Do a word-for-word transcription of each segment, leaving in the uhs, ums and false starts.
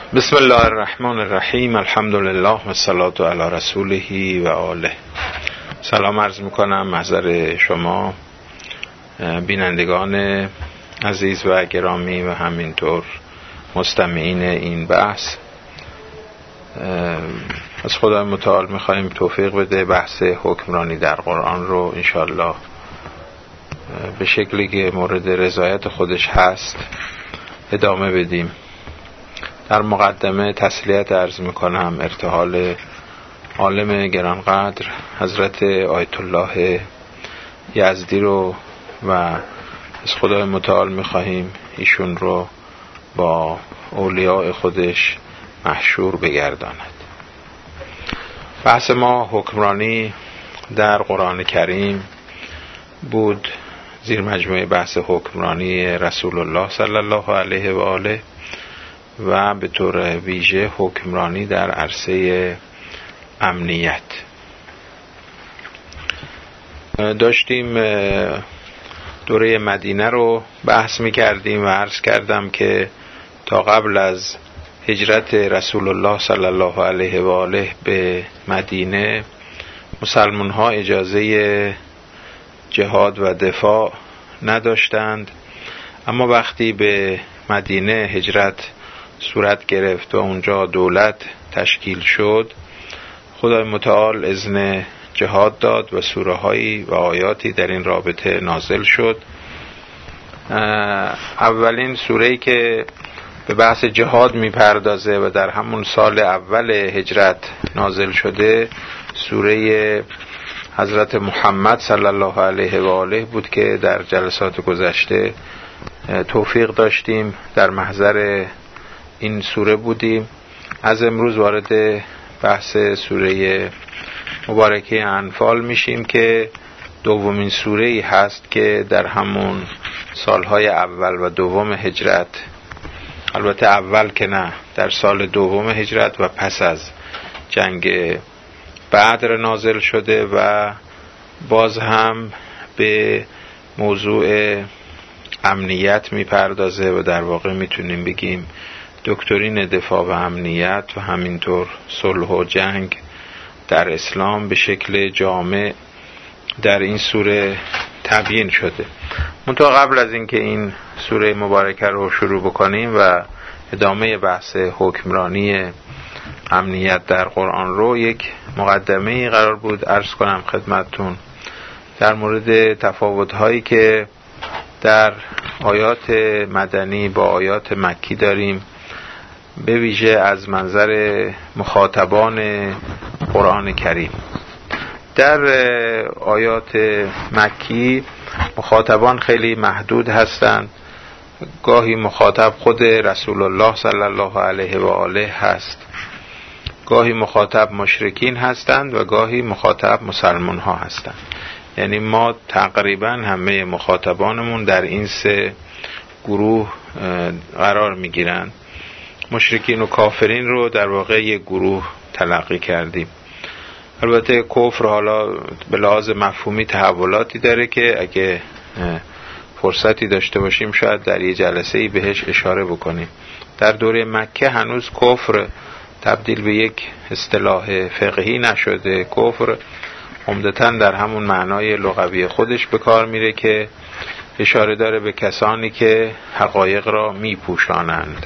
بسم الله الرحمن الرحیم. الحمد لله و الصلاة علی رسوله و آله. سلام عرض میکنم محضر شما بینندگان عزیز و گرامی و همینطور مستمعین این بحث. از خدای متعال میخواییم توفیق بده بحث حکمرانی در قرآن رو انشالله به شکلی که مورد رضایت خودش هست ادامه بدیم. در مقدمه تسلیت عرض میکنم ارتحال عالم گرانقدر حضرت آیت الله یزدی رو و از خدای متعال میخواهیم ایشون رو با اولیاء خودش محشور بگرداند. بحث ما حکمرانی در قرآن کریم بود، زیر مجموعه بحث حکمرانی رسول الله صلی الله علیه و آله و به طور ویژه حکمرانی در عرصه امنیت. داشتیم دوره مدینه رو بحث می کردیم و عرض کردم که تا قبل از هجرت رسول الله صلی الله علیه و آله به مدینه مسلمان ها اجازه جهاد و دفاع نداشتند، اما وقتی به مدینه هجرت صورت گرفت و اونجا دولت تشکیل شد، خدای متعال اذن جهاد داد و سوره هایی و آیاتی در این رابطه نازل شد. اولین سوره‌ای که به بحث جهاد میپردازه و در همون سال اول هجرت نازل شده سوره حضرت محمد صلی الله علیه و آله بود که در جلسات گذشته توفیق داشتیم در محضر این سوره بودیم. از امروز وارد بحث سوره مبارکه انفال میشیم که دومین سوره‌ای هست که در همون سالهای اول و دوم هجرت، البته اول که نه، در سال دوم هجرت و پس از جنگ بدر نازل شده و باز هم به موضوع امنیت میپردازه و در واقع میتونیم بگیم دکترین دفاع و امنیت و همینطور صلح و جنگ در اسلام به شکل جامع در این سوره تبیین شده. منتها قبل از اینکه این سوره مبارکه رو شروع بکنیم و ادامه بحث حکمرانی امنیت در قرآن رو، یک مقدمه قرار بود عرض کنم خدمتتون در مورد تفاوت‌هایی که در آیات مدنی با آیات مکی داریم، به ویژه از منظر مخاطبان قرآن کریم. در آیات مکی مخاطبان خیلی محدود هستند. گاهی مخاطب خود رسول الله صلی الله علیه و آله هست، گاهی مخاطب مشرکین هستند و گاهی مخاطب مسلمان ها هستند. یعنی ما تقریبا همه مخاطبانمون در این سه گروه قرار می گیرند. مشرکین و کافرین رو در واقع یک گروه تلقی کردیم. البته کفر حالا به لحاظ مفهومی تحولاتی داره که اگه فرصتی داشته باشیم شاید در یه جلسه‌ای بهش اشاره بکنیم. در دوره مکه هنوز کفر تبدیل به یک اصطلاح فقهی نشده. کفر عمدتاً در همون معنای لغوی خودش به کار میره که اشاره داره به کسانی که حقایق را میپوشانند.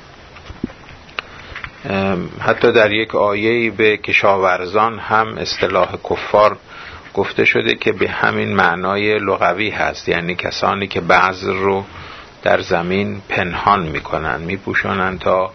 حتی در یک آیه‌ای به کشاورزان هم اصطلاح کفار گفته شده که به همین معنای لغوی هست، یعنی کسانی که بذر رو در زمین پنهان میکنن، میپوشانن تا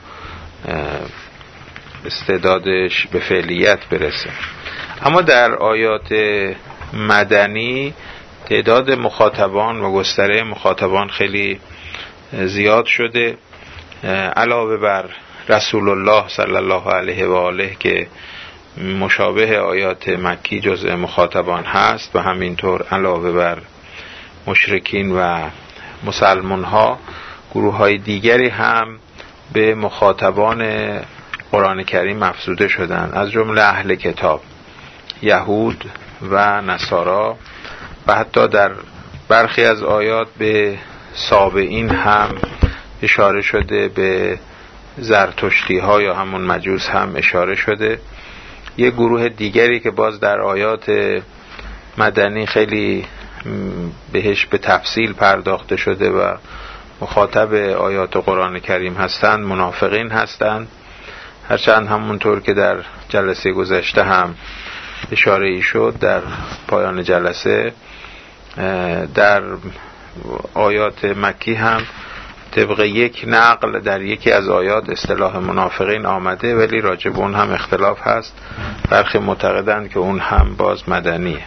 استعدادش به فعلیت برسه. اما در آیات مدنی تعداد مخاطبان و گستره مخاطبان خیلی زیاد شده. علاوه بر رسول الله صلی الله علیه و آله که مشابه آیات مکی جزء مخاطبان هست و همینطور علاوه بر مشرکین و مسلمان ها، گروه های دیگری هم به مخاطبان قرآن کریم افزوده شدند، از جمله اهل کتاب، یهود و نصارا و حتی در برخی از آیات به سابعین هم اشاره شده، به زرتشتی ها یا همون مجوس هم اشاره شده. یه گروه دیگری که باز در آیات مدنی خیلی بهش به تفصیل پرداخته شده و مخاطب آیات قرآن کریم هستند، منافقین هستند. هرچند همونطور که در جلسه گذشته هم اشاره ای شد در پایان جلسه، در آیات مکی هم طبق یک نقل در یکی از آیات اصطلاح منافقین آمده، ولی راجب اون هم اختلاف هست. برخی معتقدند که اون هم باز مدنیه.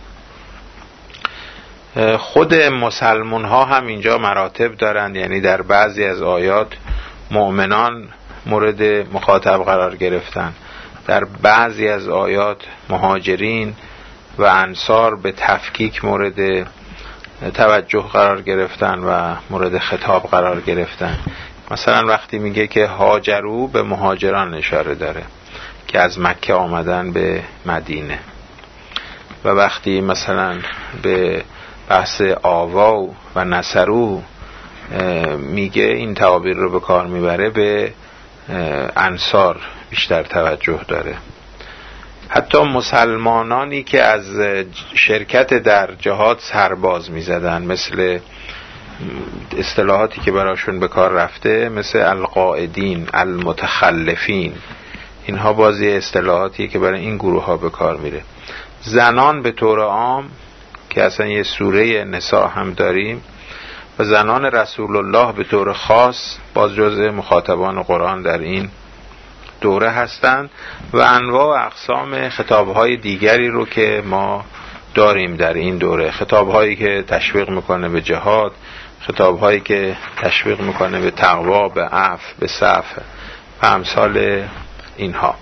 خود مسلمون ها هم اینجا مراتب دارند، یعنی در بعضی از آیات مؤمنان مورد مخاطب قرار گرفتن، در بعضی از آیات مهاجرین و انصار به تفکیک مورد توجه قرار گرفتن و مورد خطاب قرار گرفتن. مثلا وقتی میگه که هاجرو به مهاجران اشاره داره که از مکه آمدن به مدینه، و وقتی مثلا به بحث آوا و نصرو میگه این تعابیر رو به کار میبره، به انصار بیشتر توجه داره. حتی مسلمانانی که از شرکت در جهاد سرباز میزدن، مثل اصطلاحاتی که براشون به کار رفته مثل القاعدین، المتخلفین، اینها بازی اصطلاحاتی که برای این گروه ها به کار میره. زنان به طور عام که اصلا یه سوره نساء هم داریم، و زنان رسول الله به طور خاص باز جزء مخاطبان قرآن در این دوره هستند، و انواع و اقسام خطابهای دیگری رو که ما داریم در این دوره. خطابهایی که تشویق میکنه به جهاد، خطابهایی که تشویق میکنه به تقوا، به عفو، به صفح و امثال اینها.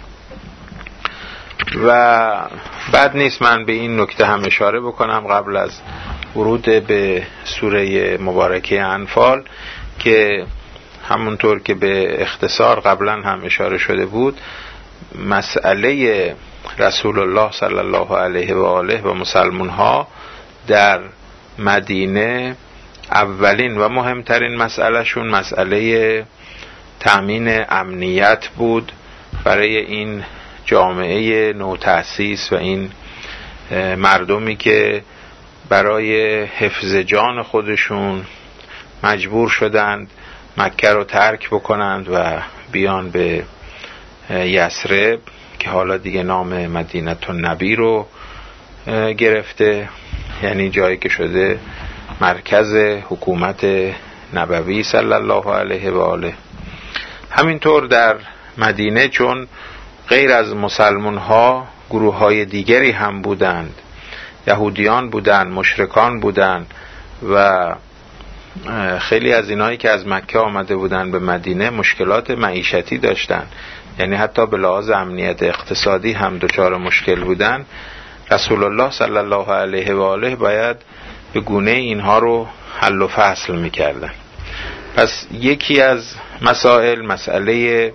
و بعد نیست من به این نکته هم اشاره بکنم قبل از ورود به سوره مبارکه انفال، که همونطور که به اختصار قبلا هم اشاره شده بود، مسئله رسول الله صلی الله علیه و آله و مسلمون ها در مدینه اولین و مهمترین مسئله شون مسئله تأمین امنیت بود برای این جامعه نوتأسیس و این مردمی که برای حفظ جان خودشون مجبور شدند مکه رو ترک بکنند و بیان به یثرب که حالا دیگه نام مدینه النبی رو گرفته، یعنی جایی که شده مرکز حکومت نبوی صلی الله علیه و آله. همینطور در مدینه چون غیر از مسلمان ها گروه های دیگری هم بودند، یهودیان بودند، مشرکان بودند، و خیلی از اینایی که از مکه آمده بودند به مدینه مشکلات معیشتی داشتند، یعنی حتی به لحاظ امنیت اقتصادی هم دچار مشکل بودند. رسول الله صلی الله علیه و آله باید به گونه اینها رو حل و فصل میکردن. پس یکی از مسائل مسئله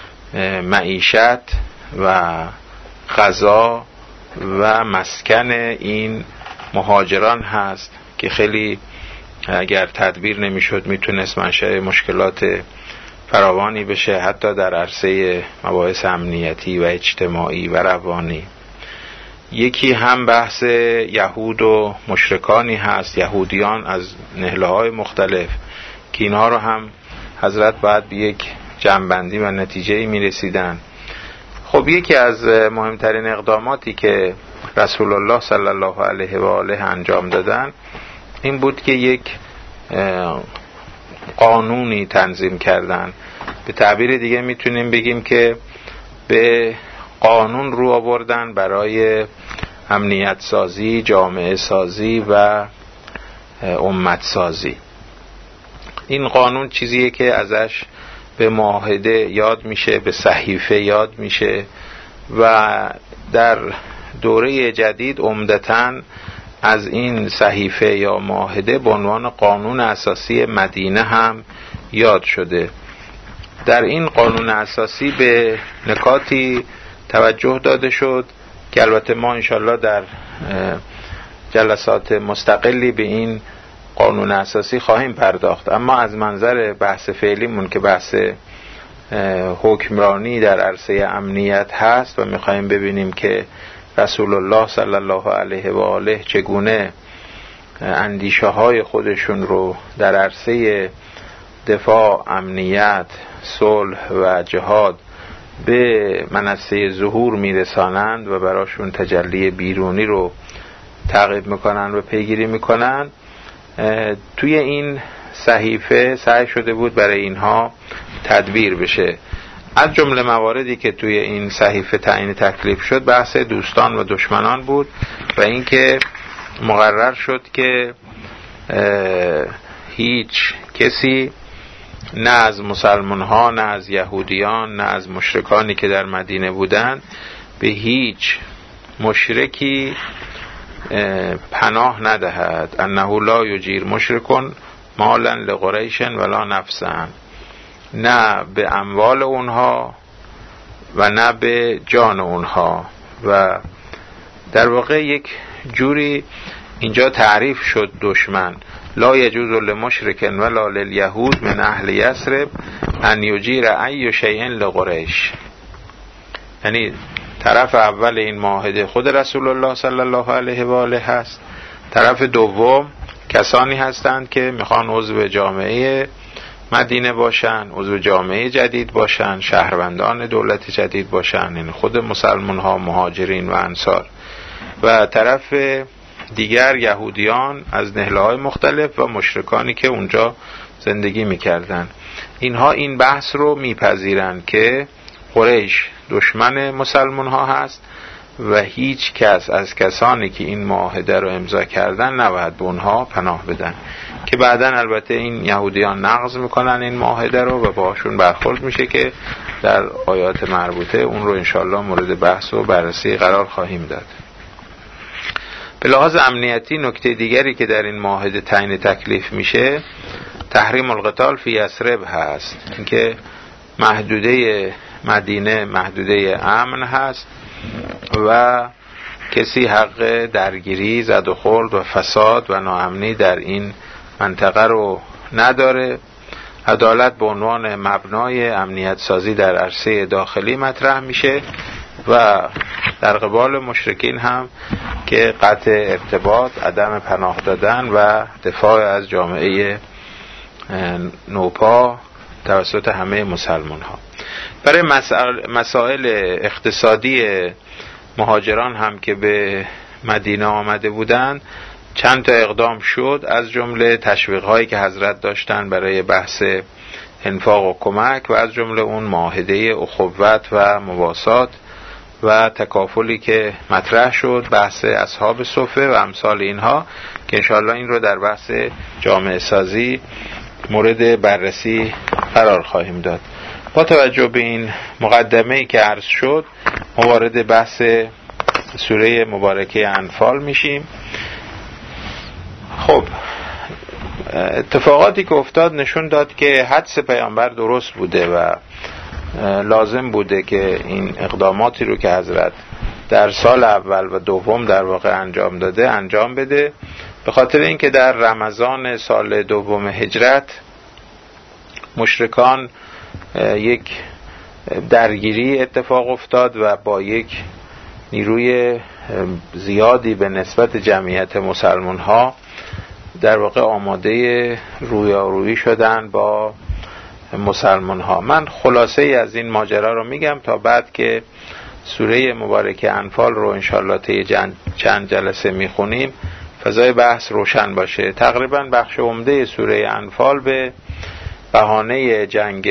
معیشت و غذا و مسکن این مهاجران هست که خیلی اگر تدبیر نمیشد میتونست منشأ مشکلات فراوانی بشه، حتی در عرصه مباحث امنیتی و اجتماعی و روانی. یکی هم بحث یهود و مشرکانی هست، یهودیان از نهله‌های مختلف، که اینها رو هم حضرت باید به یک جمع‌بندی و نتیجه‌ای میرسیدن. خب یکی از مهمترین اقداماتی که رسول الله صلی الله علیه و آله انجام دادن این بود که یک قانونی تنظیم کردن. به تعبیر دیگه میتونیم بگیم که به قانون رو آوردن برای امنیت سازی، جامعه سازی و امت سازی. این قانون چیزیه که ازش به معاهده یاد میشه، به صحیفه یاد میشه، و در دوره جدید عمدتاً از این صحیفه یا معاهده به عنوان قانون اساسی مدینه هم یاد شده. در این قانون اساسی به نکاتی توجه داده شد که البته ما انشالله در جلسات مستقلی به این قانون اساسی خواهیم پرداخت، اما از منظر بحث فعلیمون که بحث حکمرانی در عرصه امنیت هست و میخوایم ببینیم که رسول الله صلی الله علیه و آله چگونه اندیشه های خودشون رو در عرصه دفاع، امنیت، صلح و جهاد به منصه ظهور میرسانند و براشون تجلی بیرونی رو تعقیب میکنن و پیگیری میکنن. توی این صحیفه سعی شده بود برای اینها تدبیر بشه. از جمله مواردی که توی این صحیفه تعیین تکلیف شد بحث دوستان و دشمنان بود و اینکه مقرر شد که هیچ کسی نه از مسلمان ها، نه از یهودیان، نه از مشرکانی که در مدینه بودند به هیچ مشرکی پناه ندهد. انه لا یجیر مشرکون مالا لقریش ولا نفسا، نه به اموال اونها و نه به جان اونها. و در واقع یک جوری اینجا تعریف شد دشمن. لا یجوز لمشرک ولا للیهود من اهل یثرب ان یجیر ای شیء لقریش. یعنی طرف اول این معاهده خود رسول الله صلی الله علیه و آله هست، طرف دوم کسانی هستند که میخوان عضو جامعه مدینه باشن، عضو جامعه جدید باشن، شهروندان دولت جدید باشن، یعنی خود مسلمان ها، مهاجرین و انصار، و طرف دیگر یهودیان از نهله های مختلف و مشرکانی که اونجا زندگی میکردن. اینها این بحث رو میپذیرن که قریش دشمن مسلمان ها هست و هیچ کس از کسانی که این معاهده رو امضا کردن نباید به اونها پناه بدن، که بعداً البته این یهودیان نقض میکنن این معاهده رو و باشون برخورد میشه که در آیات مربوطه اون رو انشالله مورد بحث و بررسی قرار خواهیم داد. به لحاظ امنیتی نکته دیگری که در این معاهده تعیین تکلیف میشه تحریم القتال فی یثرب هست، اینکه محدوده مدینه محدوده امن هست و کسی حق درگیری، زد و خورد و فساد و ناامنی در این منطقه رو نداره. عدالت به عنوان مبنای امنیت سازی در عرصه داخلی مطرح میشه و در قبال مشرکین هم که قطع ارتباط، عدم پناه دادن و دفاع از جامعه نوپا توسط همه مسلمان ها. برای مسائل اقتصادی مهاجران هم که به مدینه آمده بودند چند تا اقدام شد، از جمله تشویق هایی که حضرت داشتن برای بحث انفاق و کمک و از جمله اون معاهده اخوت و مواسات و تکافلی که مطرح شد، بحث اصحاب صفه و امثال اینها که انشاءالله این رو در بحث جامعه سازی مورد بررسی قرار خواهیم داد. با توجه به این مقدمه‌ای که عرض شد وارد بحث سوره مبارکه انفال میشیم. خب اتفاقاتی که افتاد نشون داد که حدس پیامبر درست بوده و لازم بوده که این اقداماتی رو که حضرت در سال اول و دوم در واقع انجام داده انجام بده، به خاطر اینکه در رمضان سال دوم هجرت مشرکان یک درگیری اتفاق افتاد و با یک نیروی زیادی به نسبت جمعیت مسلمان ها در واقع آماده رویارویی شدن با مسلمان ها. من خلاصه ای از این ماجرا رو میگم تا بعد که سوره مبارکه انفال رو انشالله طی چند جلسه میخونیم فضای بحث روشن باشه. تقریبا بخش عمده سوره انفال به بهانه جنگ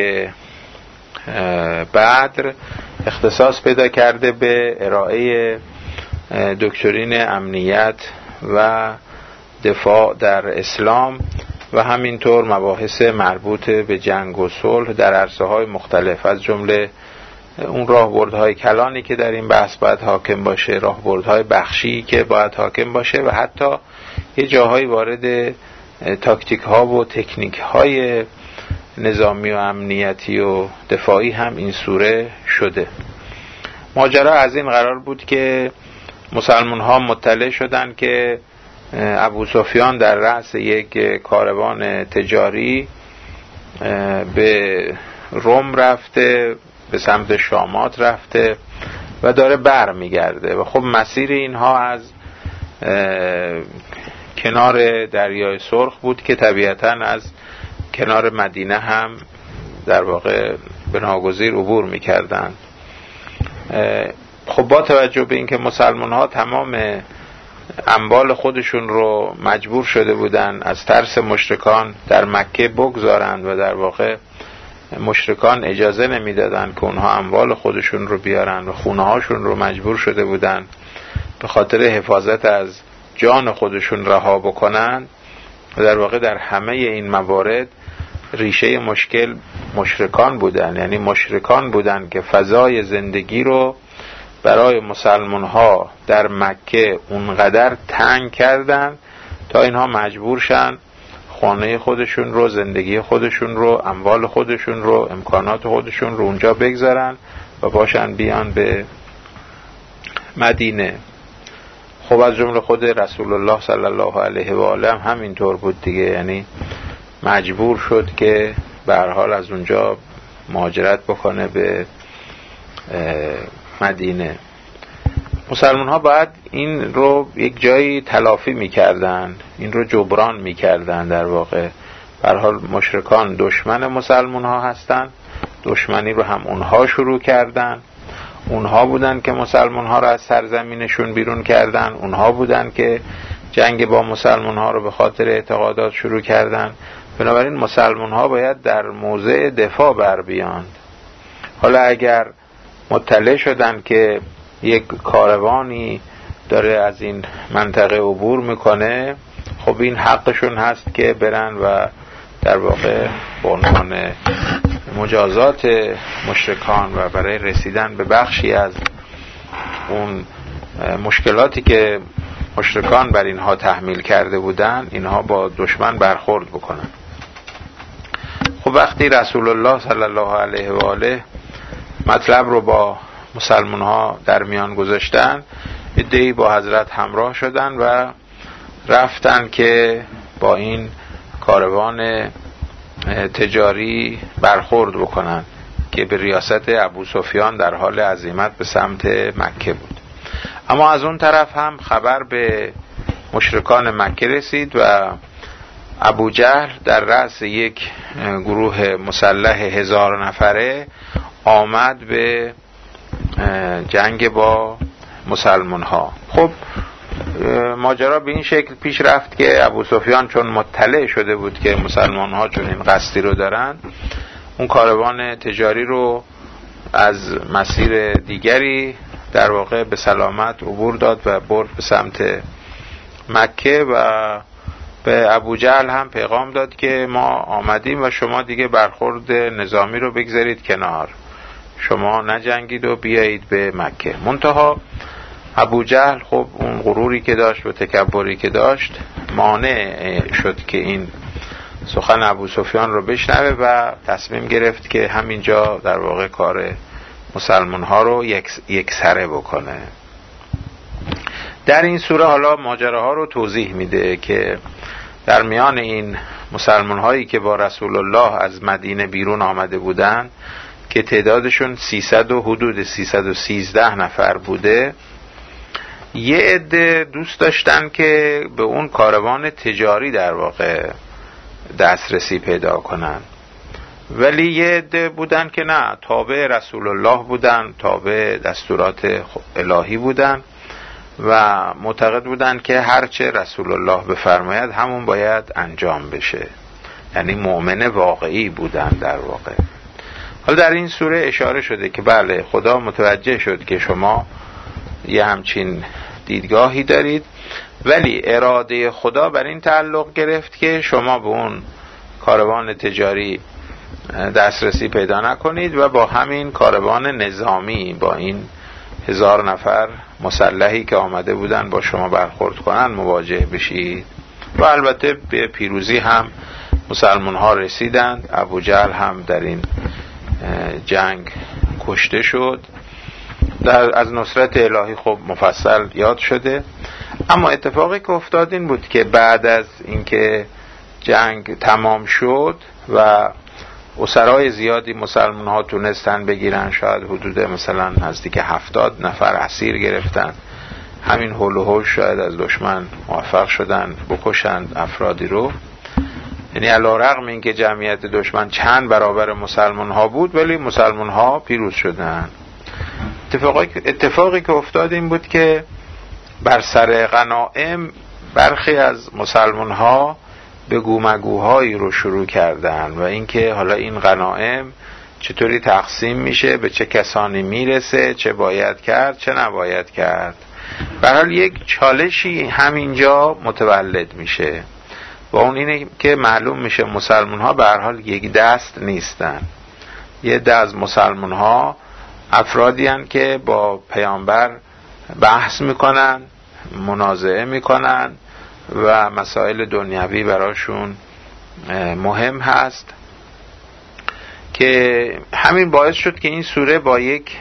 بدر اختصاص پیدا کرده به ارائه دکترین امنیت و دفاع در اسلام و همینطور مباحث مربوط به جنگ و صلح در عرصه‌های مختلف، از جمله اون راهبردهای کلانی که در این بحث باید حاکم باشه، راهبردهای بخشی که باید حاکم باشه و حتی یه جاهای وارد تاکتیک ها و تکنیک های نظامی و امنیتی و دفاعی هم این سوره شده. ماجرا از این قرار بود که مسلمان ها مطلع شدن که ابو سفیان در رأس یک کاروان تجاری به روم رفته، به سمت شامات رفته و داره بر میگرده و خب مسیر اینها از کنار دریای سرخ بود که طبیعتاً از کنار مدینه هم در واقع به ناگزیر عبور میکردن. خب با توجه به اینکه مسلمان ها تمام اموال خودشون رو مجبور شده بودن از ترس مشرکان در مکه بگذارند و در واقع مشرکان اجازه نمیدادن که اونها اموال خودشون رو بیارن و خونه هاشون رو مجبور شده بودن به خاطر حفاظت از جان خودشون رها بکنن و در واقع در همه این موارد ریشه مشکل مشرکان بودن، یعنی مشرکان بودن که فضای زندگی رو برای مسلمان ها در مکه اونقدر تنگ کردن تا اینها مجبور شن خانه خودشون رو، زندگی خودشون رو، اموال خودشون رو، امکانات خودشون رو اونجا بگذارن و باشن بیان به مدینه. خب از جمله خود رسول الله صلی الله علیه و آله هم همینطور بود دیگه، یعنی مجبور شد که به هر حال از اونجا مهاجرت بکنه به مدینه. مسلمان ها باید این رو یک جایی تلافی میکردن، این رو جبران میکردن. در واقع به هر حال مشرکان دشمن مسلمان ها هستن، دشمنی رو هم اونها شروع کردن، اونها بودن که مسلمان ها رو از سرزمینشون بیرون کردن، اونها بودن که جنگ با مسلمان ها رو به خاطر اعتقادات شروع کردن. بنابراین مسلمان ها باید در موضع دفاع بر بیان. حالا اگر مطلع شدن که یک کاروانی داره از این منطقه عبور میکنه، خب این حقشون هست که برن و در واقع به عنوان مجازات مشرکان و برای رسیدن به بخشی از اون مشکلاتی که مشرکان بر اینها تحمیل کرده بودن، اینها با دشمن برخورد بکنن. خب وقتی رسول الله صلی الله علیه و آله مطلب رو با مسلمان ها در میان گذاشتن، عده‌ای با حضرت همراه شدن و رفتن که با این کاروان تجاری برخورد بکنن که به ریاست ابو سفیان در حال عزیمت به سمت مکه بود. اما از اون طرف هم خبر به مشرکان مکه رسید و ابو جهل در رأس یک گروه مسلح هزار نفره آمد به جنگ با مسلمان ها. خب ماجرا به این شکل پیش رفت که ابو سفیان چون مطلع شده بود که مسلمان ها چون این قصدی رو دارن، اون کاروان تجاری رو از مسیر دیگری در واقع به سلامت عبور داد و برد به سمت مکه و به ابو جهل هم پیغام داد که ما آمدیم و شما دیگه برخورد نظامی رو بگذارید کنار، شما نجنگید و بیایید به مکه. منتها ابو جهل خب اون غروری که داشت و تکبری که داشت مانع شد که این سخن ابو سفیان رو بشنوه و تصمیم گرفت که همینجا در واقع کار مسلمان ها رو یک, یک سره بکنه. در این سوره حالا ماجراها رو توضیح میده که در میان این مسلمان هایی که با رسول الله از مدینه بیرون آمده بودن که تعدادشون سیصد و حدود سیصد و سیزده نفر بوده، یه عده دوست داشتن که به اون کاروان تجاری در واقع دسترسی پیدا کنن، ولی یه عده بودن که نه، تابع رسول الله بودن، تابع دستورات الهی بودن و معتقد بودن که هرچه رسول الله بفرماید همون باید انجام بشه، یعنی مؤمن واقعی بودن در واقع. حالا در این سوره اشاره شده که بله خدا متوجه شد که شما یه همچین دیدگاهی دارید، ولی اراده خدا بر این تعلق گرفت که شما به اون کاروان تجاری دسترسی پیدا نکنید و با همین کاروان نظامی، با این هزار نفر مسلحی که آمده بودن با شما برخورد کنن مواجه بشید. و البته به پیروزی هم مسلمان ها رسیدند. ابو جهل هم در این جنگ کشته شد. در از نصرت الهی خب مفصل یاد شده. اما اتفاقی که افتاد این بود که بعد از اینکه جنگ تمام شد و اسرای زیادی مسلمان ها تونستن بگیرن، شاید حدود مثلا نزدیک هفتاد نفر اسیر گرفتن. همین هول و هوش شاید از دشمن موفق شدن بکشند افرادی رو. یعنی علی‌رغم اینکه جمعیت دشمن چند برابر مسلمان ها بود، ولی مسلمان ها پیروز شدن. اتفاقی, اتفاقی که افتاد این بود که بر سر غنائم برخی از مسلمان ها به گومگوهایی رو شروع کردن و اینکه حالا این غنائم چطوری تقسیم میشه، به چه کسانی میرسه، چه باید کرد چه نباید کرد. به هر حال یک چالشی همینجا متولد میشه و اون اینه که معلوم میشه مسلمان ها به هر حال یک دست نیستن. یه عده از مسلمان ها افرادی هستند که با پیامبر بحث میکنن، منازعه میکنن و مسائل دنیوی براشون مهم هست، که همین باعث شد که این سوره با یک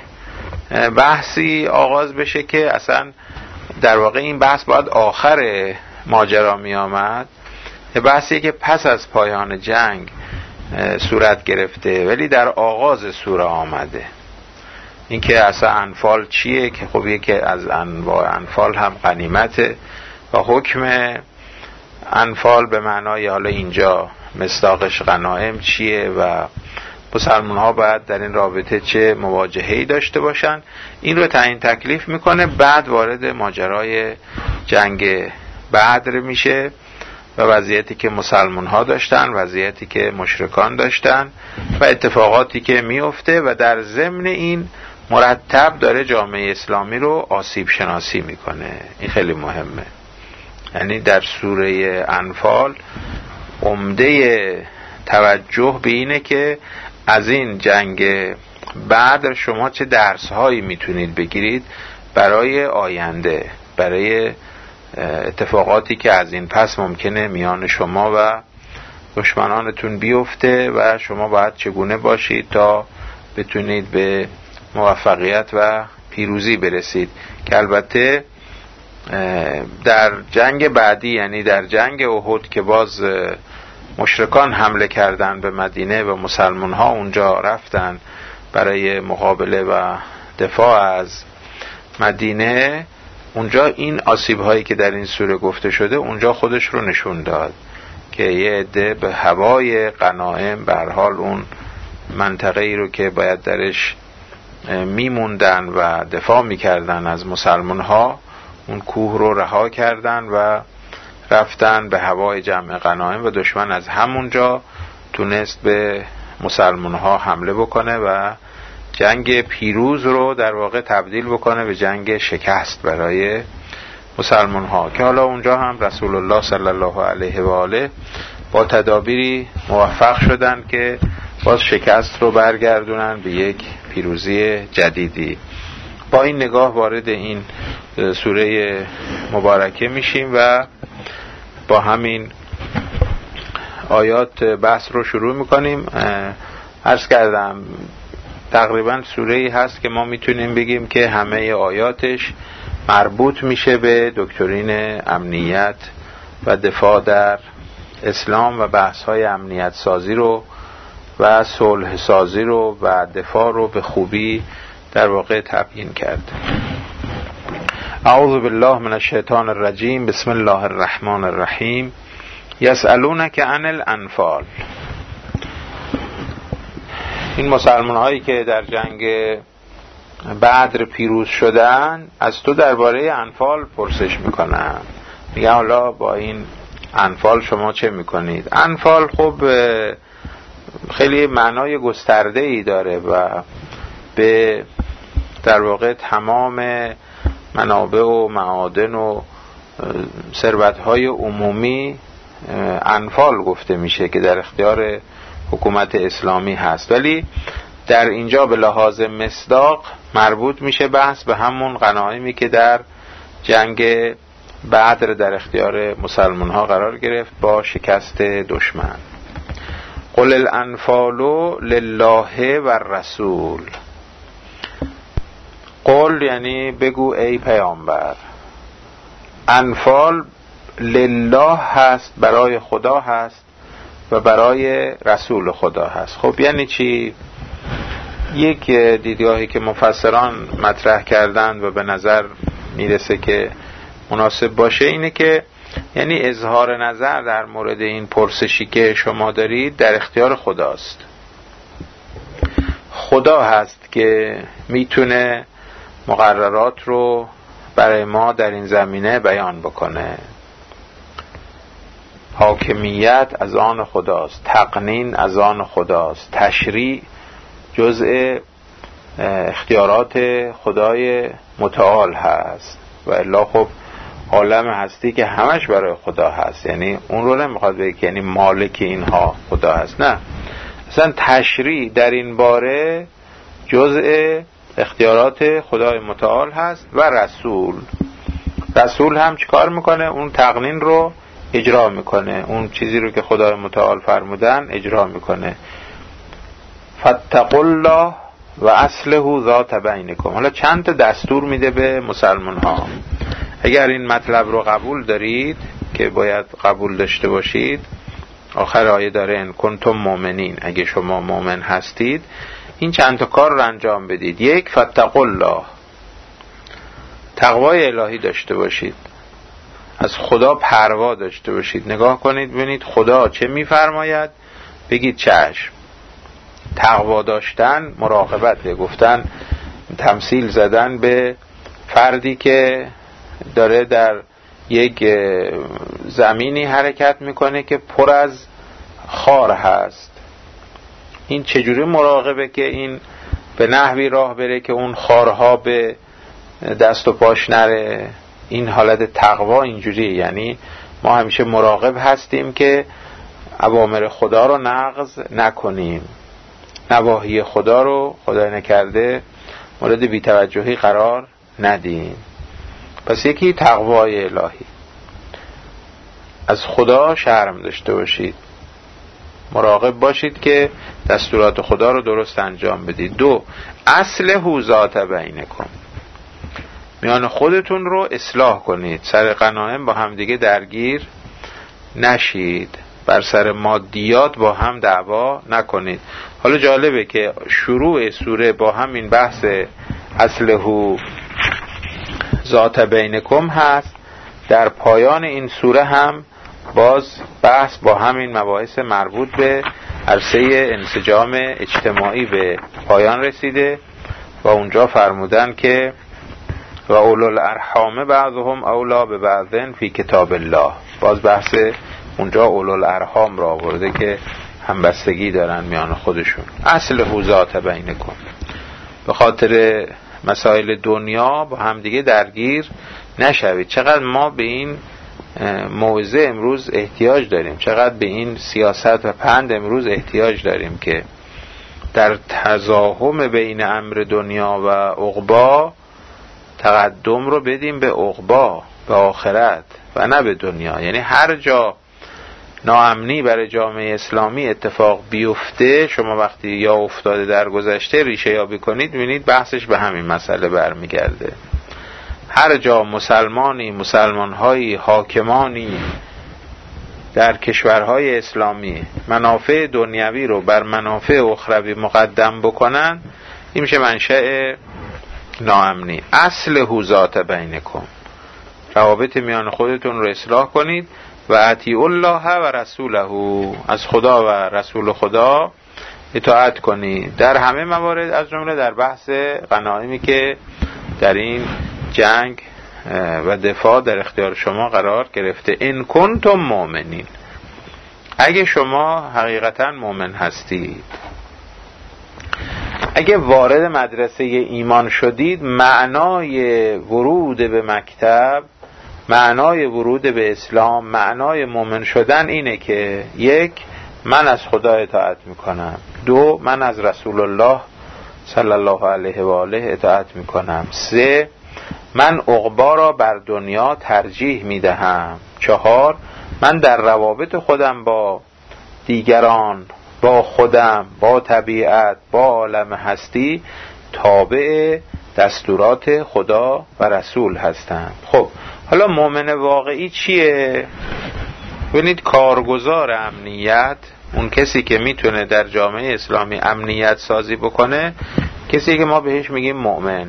بحثی آغاز بشه که اصلا در واقع این بحث باید آخر ماجرا می آمد. یه بحثی که پس از پایان جنگ صورت گرفته ولی در آغاز سوره آمده. این که اصلا انفال چیه، که خب یکی از انواع انفال هم غنیمته و حکم انفال به معنای حالا اینجا مصداقش غنایم چیه و مسلمان ها باید در این رابطه چه مواجهه‌ای داشته باشن. این رو تعیین تکلیف میکنه، بعد وارد ماجرای جنگ بدر میشه و وضعیتی که مسلمان ها داشتن، وضعیتی که مشرکان داشتن و اتفاقاتی که میفته و در ضمن این مرتب داره جامعه اسلامی رو آسیب شناسی میکنه. این خیلی مهمه. یعنی در سوره انفال عمده توجه به اینه که از این جنگ بدر شما چه درس هایی میتونید بگیرید برای آینده، برای اتفاقاتی که از این پس ممکنه میان شما و دشمنانتون بیفته و شما باید چگونه باشید تا بتونید به موفقیت و پیروزی برسید. که البته در جنگ بعدی، یعنی در جنگ احد که باز مشرکان حمله کردن به مدینه و مسلمان ها اونجا رفتن برای مقابله و دفاع از مدینه، اونجا این آسیب هایی که در این سوره گفته شده اونجا خودش رو نشون داد که یه عده به هوای غنایم به هر حال اون منطقه ای رو که باید درش میموندن و دفاع میکردن از مسلمان ها، اون کوه رو رها کردن و رفتن به هوای جمع غنایم و دشمن از همونجا تونست به مسلمان ها حمله بکنه و جنگ پیروز رو در واقع تبدیل بکنه به جنگ شکست برای مسلمان ها. که حالا اونجا هم رسول الله صلی الله علیه و آله با تدابیری موفق شدن که باز شکست رو برگردونن به یک پیروزی جدیدی. با این نگاه وارد این سوره مبارکه میشیم و با همین آیات بحث رو شروع میکنیم. عرض کردم تقریبا سوره‌ای هست که ما میتونیم بگیم که همه آیاتش مربوط میشه به دکترین امنیت و دفاع در اسلام و بحث‌های امنیت سازی رو و صلح سازی رو و دفاع رو به خوبی در واقع تبیین کرد. اعوذ بالله من الشیطان الرجیم. بسم الله الرحمن الرحیم. یسألونک عن الانفال. این مسلمان هایی که در جنگ بدر پیروز شدن از تو درباره انفال پرسش میکنن. میگن حالا با این انفال شما چه میکنید؟ انفال خب خیلی معنای گسترده ای داره و به در واقع تمام منابع و معادن و ثروت‌های عمومی انفال گفته میشه که در اختیار حکومت اسلامی هست، ولی در اینجا به لحاظ مصداق مربوط میشه بحث به همون غنایمی که در جنگ بدر در اختیار مسلمان ها قرار گرفت با شکست دشمن. قل الانفال لله و الرسول. قل یعنی بگو ای پیامبر، انفال لله هست، برای خدا هست، و برای رسول خدا هست. خب یعنی چی؟ یک دیدگاهی که مفسران مطرح کردند و به نظر میرسه که مناسب باشه اینه که یعنی اظهار نظر در مورد این پرسشی که شما دارید در اختیار خداست. خدا هست که میتونه مقررات رو برای ما در این زمینه بیان بکنه. حاکمیت از آن خداست، تقنین از آن خداست، تشریع جزء اختیارات خدای متعال هست و الا خب عالم هستی که همش برای خدا هست، یعنی اون رو نمیخواد بگه یعنی مالک اینها خدا هست، نه، اصلا تشریع در این باره جزء اختیارات خدای متعال هست. و رسول رسول هم چیکار میکنه؟ اون تقنین رو اجرا میکنه، اون چیزی رو که خدای متعال فرمودن اجرا میکنه. فاتقوا الله و اصلحوا ذات بینکم. حالا چند تا دستور میده به مسلمان ها. اگر این مطلب رو قبول دارید که باید قبول داشته باشید، آخر آیه داره ان کنتم مؤمنین، اگه شما مؤمن هستید این چند تا کار رو انجام بدید. یک، فاتقوا الله، تقوای الهی داشته باشید، از خدا پروا داشته باشید، نگاه کنید ببینید خدا چه میفرماید بگید چشم. تقوا داشتن مراقبته. گفتن تمثیل زدن به فردی که داره در یک زمینی حرکت میکنه که پر از خار هست. این چجوری مراقبه که این به نحوی راه بره که اون خارها به دست و پاش نره؟ این حالت تقوا اینجوریه، یعنی ما همیشه مراقب هستیم که اوامر خدا رو نقض نکنیم، نواهی خدا رو خدای نکرده مورد بی‌توجهی قرار ندیم. پس یکی تقوای الهی، از خدا شرم داشته باشید، مراقب باشید که دستورات خدا رو درست انجام بدید. دو، اصلحوا ذات بینکم، میان خودتون رو اصلاح کنید، سر غنایم با هم دیگه درگیر نشید، بر سر مادیات با هم دعوا نکنید. حالا جالبه که شروع سوره با همین بحث اصلحوا ذات بینکم هست، در پایان این سوره هم باز بحث با همین مباحث مربوط به عرصه انسجام اجتماعی به پایان رسیده و اونجا فرمودن که و اولو الارحام بعضهم اولی ببعض فی کتاب الله. باز بحث اونجا اولو الارحام را آورده که همبستگی دارن میان خودشون. اصلحوا ذات بینکم، به خاطر مسائل دنیا با هم دیگه درگیر نشوید. چقدر ما به این موعظه امروز احتیاج داریم، چقدر به این سیاست و پند امروز احتیاج داریم که در تزاحم بین امر دنیا و عقبا تقدم رو بدیم به عقبا، به آخرت و نه به دنیا. یعنی هر جا ناامنی برای جامعه اسلامی اتفاق بیفته، شما وقتی یا افتاده در گذشته ریشه یابی کنید ببینید بحثش به همین مسئله برمیگرده. هر جا مسلمانی، مسلمانهایی، حاکمانی در کشورهای اسلامی منافع دنیوی رو بر منافع اخروی مقدم بکنن، این میشه منشأ ناامنی. اصلحوا ذات بینکم، روابط میان خودتون رو اصلاح کنید. و اطیعوا الله و رسوله، از خدا و رسول خدا اطاعت کنید در همه موارد، از جمله در بحث غنایمی که در این جنگ و دفاع در اختیار شما قرار گرفته. ان کنتم مؤمنین، اگه شما حقیقتا مؤمن هستید، اگه وارد مدرسه ایمان شدید، معنای ورود به مکتب، معنای ورود به اسلام، معنای مؤمن شدن اینه که یک، من از خدا اطاعت میکنم، دو، من از رسول الله صلی الله علیه و آله اطاعت میکنم، سه، من عقبا را بر دنیا ترجیح میدهم، چهار، من در روابط خودم با دیگران، با خودم، با طبیعت، با عالم هستی تابع دستورات خدا و رسول هستم. خب حالا مؤمن واقعی چیه؟ ببینید کارگزار امنیت اون کسی که میتونه در جامعه اسلامی امنیت سازی بکنه کسی که ما بهش میگیم مؤمن.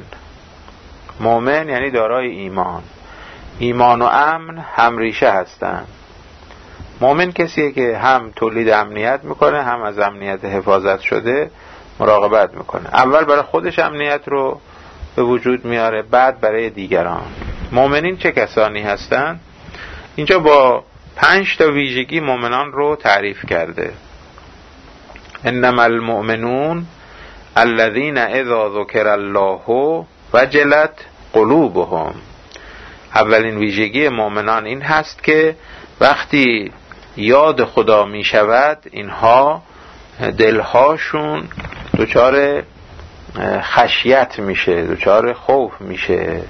مؤمن یعنی دارای ایمان. ایمان و امن هم ریشه هستن. مؤمن کسیه که هم تولید امنیت میکنه، هم از امنیت حفاظت شده مراقبت میکنه. اول برای خودش امنیت رو به وجود میاره، بعد برای دیگران. مؤمنین چه کسانی هستن؟ اینجا با پنج تا ویژگی مؤمنان رو تعریف کرده. انما المؤمنون الذين اذا ذکر الله وجلت قلوبهم. اولین ویژگی مؤمنان این هست که وقتی یاد خدا می شود اینها دلهاشون دچار خشیت میشه، دچار خوف میشه.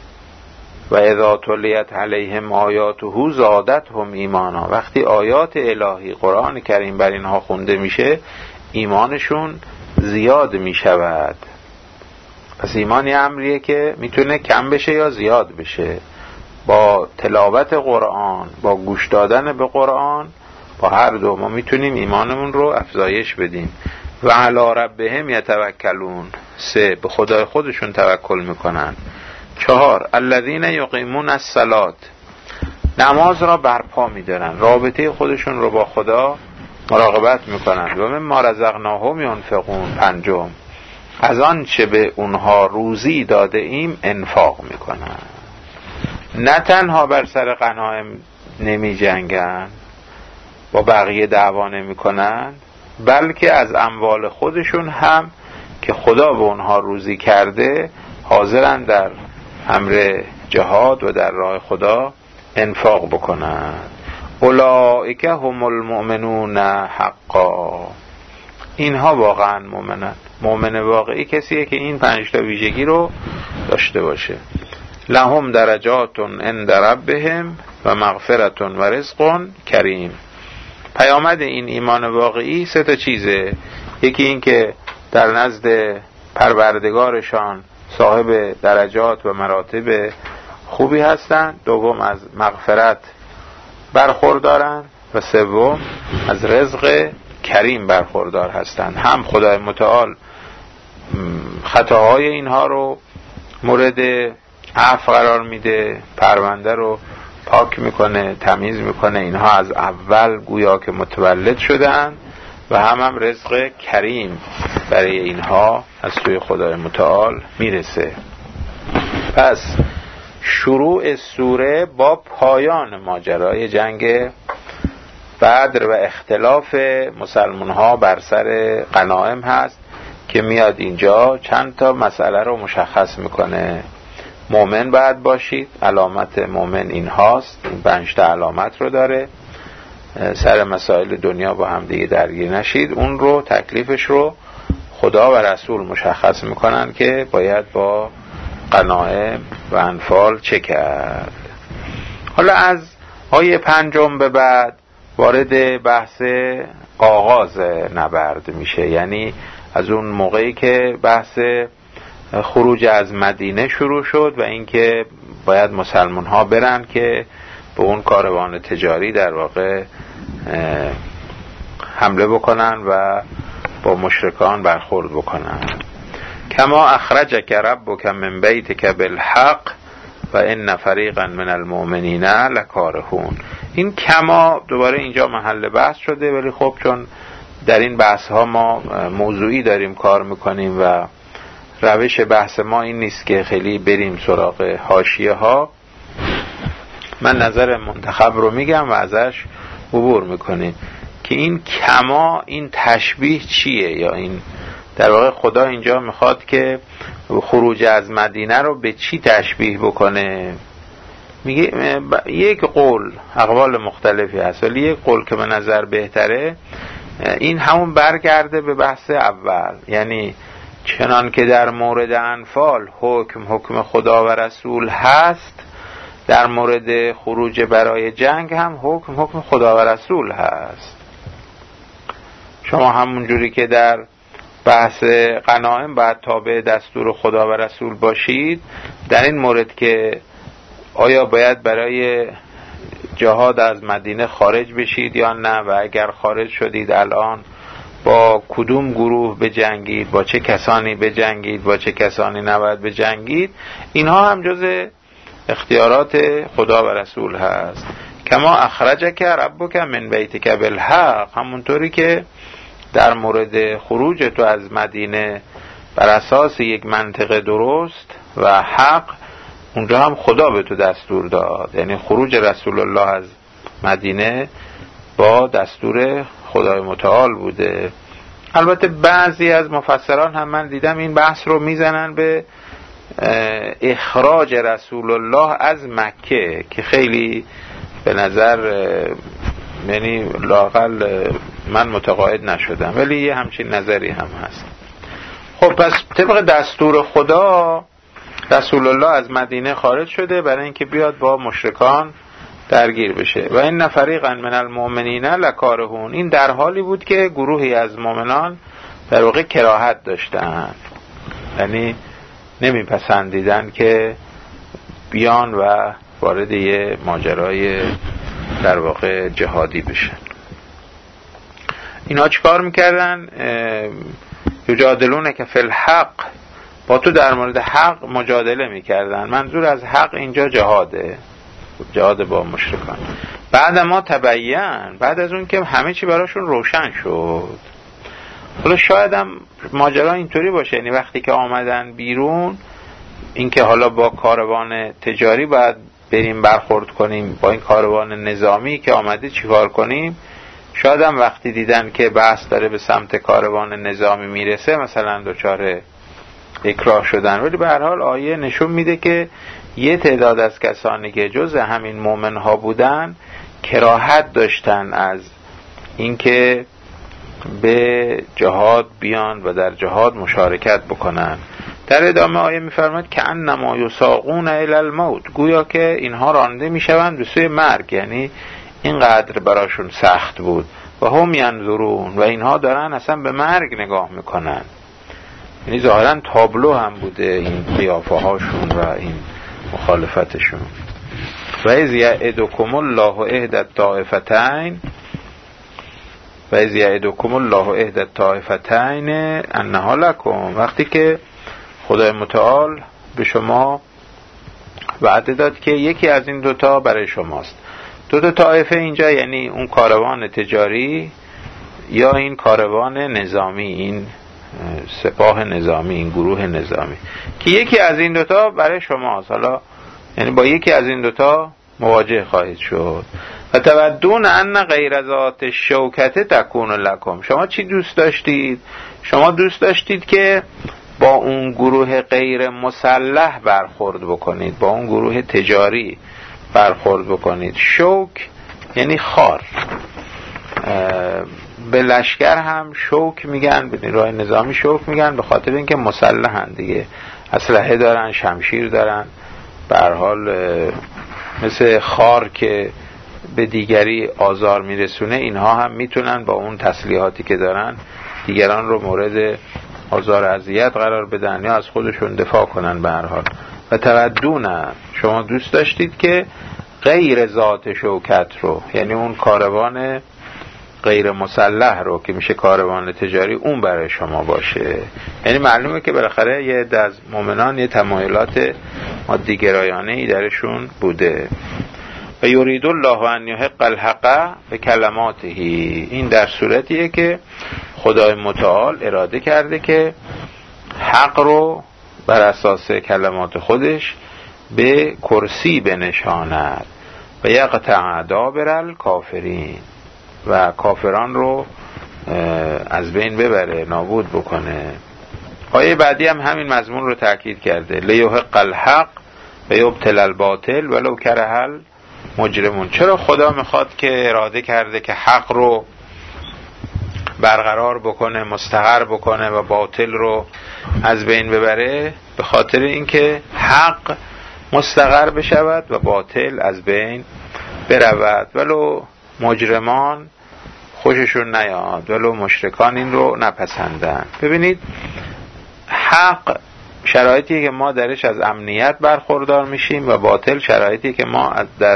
و اذا تلیت علیهم آیاته زادتهم ایمانا. وقتی آیات الهی قرآن کریم بر اینها خونده میشه ایمانشون زیاد میشود. پس ایمان یه امریه که میتونه کم بشه یا زیاد بشه با تلاوت قرآن، با گوش دادن به قرآن. با هر دو ما میتونیم ایمانمون رو افزایش بدیم. و علی ربهم یتوکلون. سه، به خدای خودشون توکل میکنن. چهار، الذین یقیمون الصلاة. نماز را برپا میدارن، رابطه خودشون رو با خدا مراقبت میکنن. و مما رزقناهم ینفقون. پنجم، از آن چه به اونها روزی داده ایم انفاق میکنن. نه تنها بر سر غنایم نمی جنگن، با بقیه دعوا نمی کنن، بلکه از اموال خودشون هم که خدا به اونها روزی کرده حاضرن در امر جهاد و در راه خدا انفاق بکنن. اولئک هم المؤمنون حقا. اینها واقعا مؤمنن. مؤمن واقعی کسیه که این پنج تا ویژگی رو داشته باشه. لهم درجات عند ربهم و مغفرت و رزق کریم. پیامد این ایمان واقعی سه تا چیزه. یکی این که در نزد پروردگارشان صاحب درجات و مراتب خوبی هستند. دوم، از مغفرت برخوردارن. و سوم، از رزق کریم برخوردار هستند. هم خدای متعال خطاهای اینها رو مورد عفو قرار میده، پرونده رو پاک میکنه، تمیز میکنه. اینها از اول گویا که متولد شدن و هم هم رزق کریم برای اینها از سوی خدای متعال میرسه. پس شروع سوره با پایان ماجرای جنگ بدر و اختلاف مسلمان ها بر سر غنایم هست که میاد اینجا چند تا مسئله رو مشخص میکنه. مؤمن باید باشید، علامت مؤمن این هاست، این پنج تا علامت رو داره. سر مسائل دنیا با هم دیگه درگیر نشید. اون رو تکلیفش رو خدا و رسول مشخص میکنن که باید با غنایم و انفال چه کرد. حالا از آیه پنجم به بعد وارد بحث آغاز نبرد میشه. یعنی از اون موقعی که بحث خروج از مدینه شروع شد و اینکه باید مسلمان ها برن که به اون کاروان تجاری در واقع حمله بکنن و با مشرکان برخورد بکنن. کما اخرجک ربک من بیتک بالحق و ان فریقا من المؤمنین لکارهون. این کما دوباره اینجا محل بحث شده، ولی خب چون در این بحث ها ما موضوعی داریم کار میکنیم و روش بحث ما این نیست که خیلی بریم سراغ حاشیه ها، من نظر منتخب رو میگم و ازش عبور میکنیم که این کما، این تشبیه چیه؟ یا این در واقع خدا اینجا میخواد که خروج از مدینه رو به چی تشبیه بکنه؟ میگه یک قول، اقوال مختلفی هست، ولی یک قول که به نظر بهتره این همون برگرده به بحث اول. یعنی چنان که در مورد انفال حکم حکم خدا و رسول هست، در مورد خروج برای جنگ هم حکم حکم خدا و رسول هست. شما همون جوری که در بحث غنایم باید تابع دستور خدا و رسول باشید، در این مورد که آیا باید برای جهاد از مدینه خارج بشید یا نه، و اگر خارج شدید الان با کدوم گروه بجنگید، با چه کسانی بجنگید، با چه کسانی نباید بجنگید. اینها هم جز اختیارات خدا و رسول هست. کما اخرجک ربک من بیتک بالحق، همونطوری که در مورد خروج تو از مدینه بر اساس یک منطق درست و حق، اونجا هم خدا به تو دستور داد. یعنی خروج رسول الله از مدینه با دستور خدای متعال بوده. البته بعضی از مفسران هم من دیدم این بحث رو میزنن به اخراج رسول الله از مکه که خیلی به نظر، یعنی لااقل من متقاعد نشدم، ولی یه همچین نظری هم هست. خب پس طبق دستور خدا رسول الله از مدینه خارج شده برای اینکه بیاد با مشرکان درگیر بشه. و این فریقا من المؤمنین لکارهون، این در حالی بود که گروهی از مؤمنان در واقع کراهت داشتن، یعنی نمیپسندیدن که بیان و وارد یه ماجرای در واقع جهادی بشن. اینا چیکار میکردن؟ یجادلون که فی الحق، با تو در مورد حق مجادله میکردن. منظور از حق اینجا جهاده، جهاد با مشرکان. بعد ما تبین، بعد از اون که همه چی براشون روشن شد. حالا شاید هم ماجرا اینطوری باشه، یعنی وقتی که آمدن بیرون، این که حالا با کاروان تجاری باید بریم برخورد کنیم، با این کاروان نظامی که آمده چیکار کنیم، شاید هم وقتی دیدن که بحث داره به سمت کاروان نظامی میرسه مثلا دچار اکراه شدن. ولی به هر حال آیه نشون میده که یه تعداد از کسانی که جز همین مومن ها بودن کراهت داشتن از اینکه به جهاد بیان و در جهاد مشارکت بکنن. در ادامه آیه میفرماید که انما یساقون الی الموت، گویا که اینها رانده میشوند به سوی مرگ، یعنی اینقدر براشون سخت بود. و هم ینظرون، و اینها دارن اصلا به مرگ نگاه میکنن. یعنی ظاهرا تابلو هم بوده این قیافه هاشون و این مخالفتشون. و اذ یعدکم الله احدی الطائفتین و اذ یعدکم الله احدی الطائفتین انها لکم، وقتی که خدای متعال به شما وعده داد که یکی از این دوتا برای شماست. دو تا طائفه اینجا یعنی اون کاروان تجاری یا این کاروان نظامی، این سپاه نظامی، این گروه نظامی، که یکی از این دوتا برای شماست. حالا یعنی با یکی از این دوتا مواجه خواهید شد. و تودون ان غیر ذات الشوکته تکون لکم، شما چی دوست داشتید؟ شما دوست داشتید که با اون گروه غیر مسلح برخورد بکنید، با اون گروه تجاری برخورد بکنید. شوک یعنی خار. به لشکر هم شوک میگن، به نیروهای نظامی شوک میگن، به خاطر اینکه مسلحن دیگه، اسلحه دارن، شمشیر دارن. به هر حال مثل خار که به دیگری آزار میرسونه، اینها هم میتونن با اون تسلیحاتی که دارن دیگران رو مورد آزار اذیت قرار بدن یا از خودشون دفاع کنن. به هر حال و تودون، شما دوست داشتید که غیر ذات شوکت رو، یعنی اون کاروان غیر مسلح رو که میشه کاروان تجاری، اون برای شما باشه. یعنی معلومه که بالاخره یه عده از مؤمنان یه تمایلات مادی‌گرایانه ای درشون بوده. و یرید الله ان یحق الحق بکلماته، این در صورتیه که خدای متعال اراده کرده که حق رو بر اساس کلمات خودش به کرسی بنشاند و یقطع دابر الکافرین، و کافران رو از بین ببره، نابود بکنه. آیه بعدی هم همین مضمون رو تاکید کرده، لیحق الحق و یبطل الباطل ولو کره المجرمون. چرا خدا میخواد که اراده کرده که حق رو برقرار بکنه، مستقر بکنه و باطل رو از بین ببره؟ به خاطر اینکه حق مستقر بشود و باطل از بین برود، ولو مجرمان خوششون نیاد، ولو مشرکان این رو نپسندن. ببینید حق شرایطی که ما درش از امنیت برخوردار میشیم و باطل شرایطی که ما در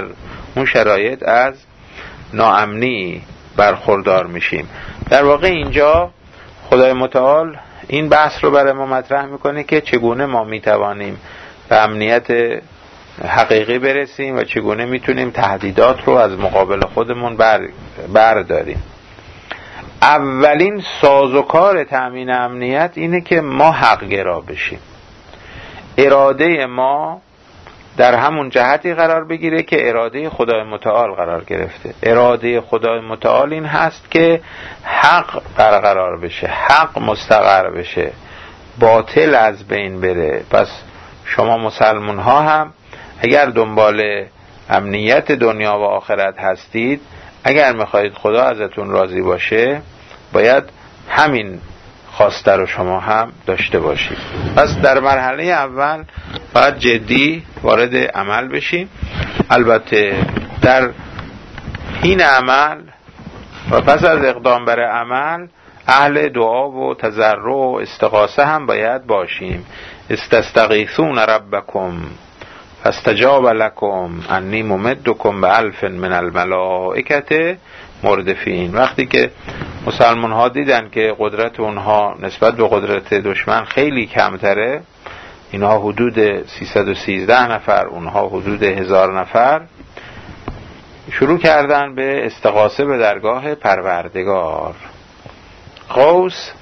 اون شرایط از ناامنی برخوردار میشیم. در واقع اینجا خدای متعال این بحث رو برای ما مطرح میکنه که چگونه ما میتوانیم به امنیت حقیقی برسیم و چگونه میتونیم تهدیدات رو از مقابل خودمون بر برداریم. اولین سازوکار تأمین امنیت اینه که ما حق گرا بشیم. اراده ما در همون جهتی قرار بگیره که اراده خدای متعال قرار گرفته. اراده خدای متعال این هست که حق برقرار بشه، حق مستقر بشه، باطل از بین بره. پس شما مسلمان ها هم اگر دنبال امنیت دنیا و آخرت هستید، اگر میخواهید خدا ازتون راضی باشه، باید همین خواسته رو شما هم داشته باشید. پس در مرحله اول باید جدی وارد عمل بشیم. البته در این عمل و پس از اقدام بر عمل اهل دعا و تضرع و استغاثه هم باید باشیم. استستغیثون ربکم فاستجاب لکم انی ممدکم بالف من الملائکه مردفین. وقتی که مسلمان ها دیدن که قدرت اونها نسبت به قدرت دشمن خیلی کمتره، اینها حدود سیصد و سیزده نفر، اونها حدود هزار نفر، شروع کردن به استغاثه به درگاه پروردگار. غوث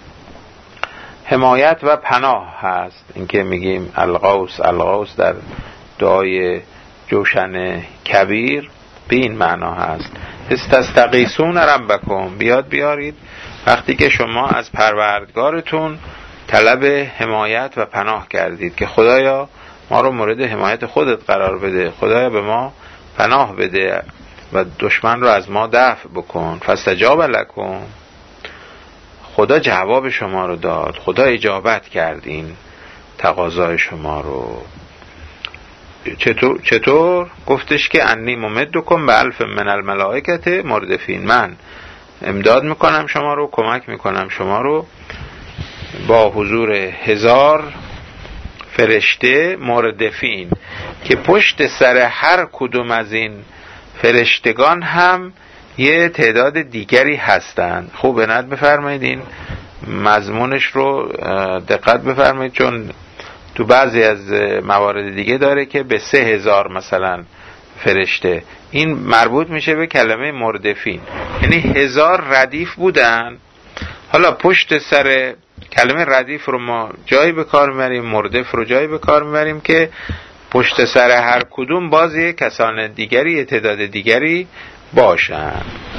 حمایت و پناه هست. اینکه میگیم الغوث الغوث در دعای جوشن کبیر به این معنا هست. استستغیثون ربکم، بیاد بیارید وقتی که شما از پروردگارتون طلب حمایت و پناه کردید که خدایا ما رو مورد حمایت خودت قرار بده، خدایا به ما پناه بده و دشمن رو از ما دفع بکن. فاستجاب لکم، خدا جواب شما رو داد، خدا اجابت کرد این تقاضای شما رو. چطور؟ چطور؟ گفتش که انی ممدکم بالف من الملائکه مردفین، من امداد میکنم شما رو، کمک میکنم شما رو با حضور هزار فرشته مردفین که پشت سر هر کدوم از این فرشتگان هم یه تعداد دیگری هستند. خوب عنایت بفرمایید این مضمونش رو دقت بفرمایید، چون تو بعضی از موارد دیگه داره که به سه هزار مثلا فرشته. این مربوط میشه به کلمه مردفین، یعنی هزار ردیف بودن. حالا پشت سر کلمه ردیف رو ما جایی به کار میبریم، مردف رو جایی به کار میبریم که پشت سر هر کدوم بازی کسان دیگری، تعداد دیگری باشن.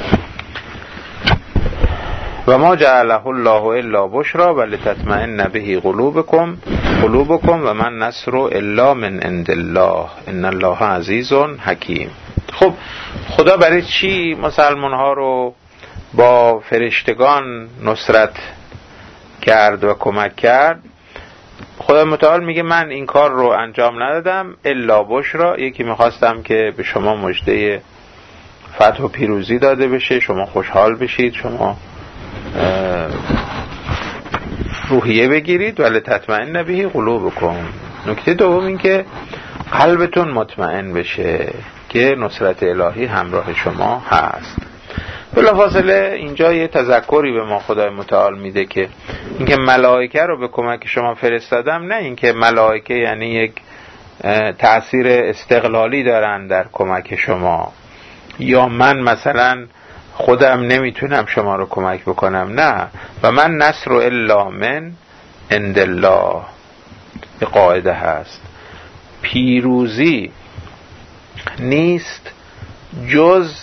و ما جعله الله الا بشرا ولتطمئن به قلوبکم قلوبکم و من نصر الا من عند الله ان الله عزیز حکیم. خب خدا برای چی مسلمان ها رو با فرشتگان نصرت کرد و کمک کرد؟ خدا متعال میگه من این کار رو انجام ندادم الا بشرا، یکی میخواستم که به شما مژده فتح و پیروزی داده بشه، شما خوشحال بشید، شما روحیه بگیرید. ولی تطمئن به قلوبکم. نکته دوم این که قلبتون مطمئن بشه که نصرت الهی همراه شما هست. بلافاصله اینجا یه تذکری به ما خدای متعال میده که اینکه ملائکه رو به کمک شما فرستادم، نه اینکه ملائکه یعنی یک تأثیر استقلالی دارن در کمک شما، یا من مثلا خودم نمیتونم شما رو کمک بکنم، نه. و من نصر الا من عند الله، یه قاعده هست، پیروزی نیست جز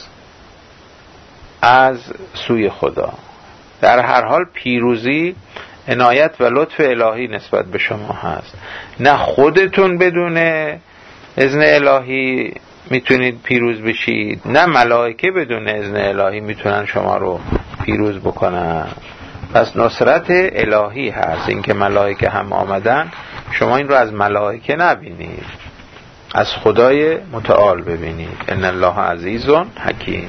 از سوی خدا. در هر حال پیروزی عنایت و لطف الهی نسبت به شما هست. نه خودتون بدون اذن الهی میتونید پیروز بشید، نه ملائکه بدون اذن الهی میتونن شما رو پیروز بکنن. پس نصرت الهی هست. این که ملائکه هم آمدن، شما این رو از ملائکه نبینید، از خدای متعال ببینید. ان الله عزیز حکیم.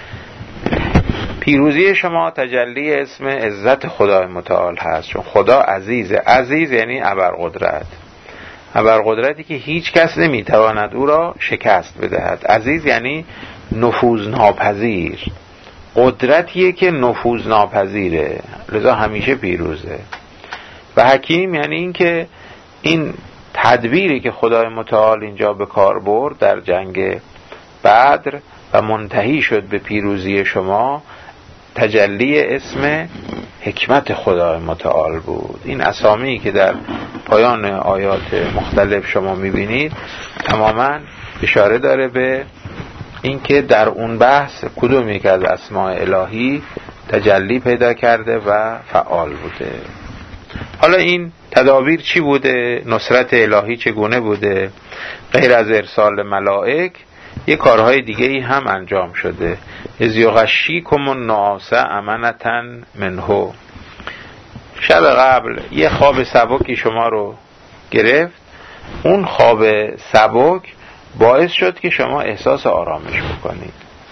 پیروزی شما تجلی اسم عزت خدای متعال هست، چون خدا عزیزه. عزیز یعنی ابرقدرت. ابرقدرتی که هیچ کس نمیتواند او را شکست بدهد. عزیز یعنی نفوذ ناپذیر، قدرتیه که نفوذ ناپذیره، لذا همیشه پیروزه. و حکیم یعنی این که این تدبیری که خدای متعال اینجا به کار برد در جنگ بدر و منتهی شد به پیروزی شما، تجلی اسم حکمت خدای متعال بود. این اسامی که در پایان آیات مختلف شما میبینید تماما اشاره داره به اینکه در اون بحث کدوم یک از اسماء الهی تجلی پیدا کرده و فعال بوده. حالا این تدابیر چی بوده؟ نصرت الهی چگونه بوده؟ غیر از ارسال ملائک یه کارهای دیگه ای هم انجام شده. از یغشیکم النعاس امنة منه، شب قبل یه خواب سبکی شما رو گرفت، اون خواب سبک باعث شد که شما احساس آرامش بکنید.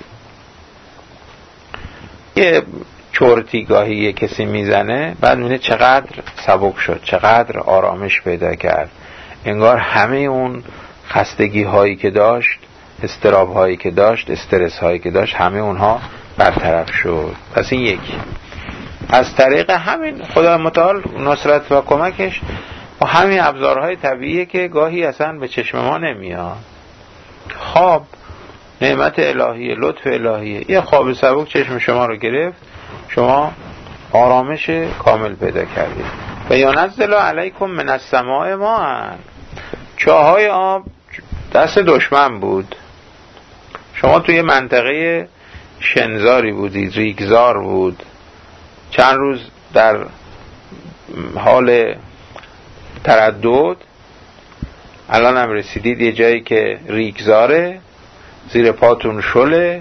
یه چرتی گاهی یه کسی میزنه، بعد میبینه چقدر سبک شد، چقدر آرامش پیدا کرد، انگار همه اون خستگی هایی که داشت، اضطراب هایی که داشت، استرس هایی که داشت، همه اونها برطرف شد. پس این یکی از طریق همین خدا متعال نصرت و کمکش و همین ابزارهای طبیعیه که گاهی اصلا به چشم ما نمیاد. خواب نعمت الهیه، لطف الهیه. یه خواب سبک چشم شما رو گرفت، شما آرامش کامل پیدا کردید. و ینزل علیکم من السماء ماء، چاهای آب دست دشمن بود، شما توی منطقه شنزاری بودید، ریگزار بود، چند روز در حال تردد، الان هم رسیدید یه جایی که ریگزاره، زیر پاتون شله،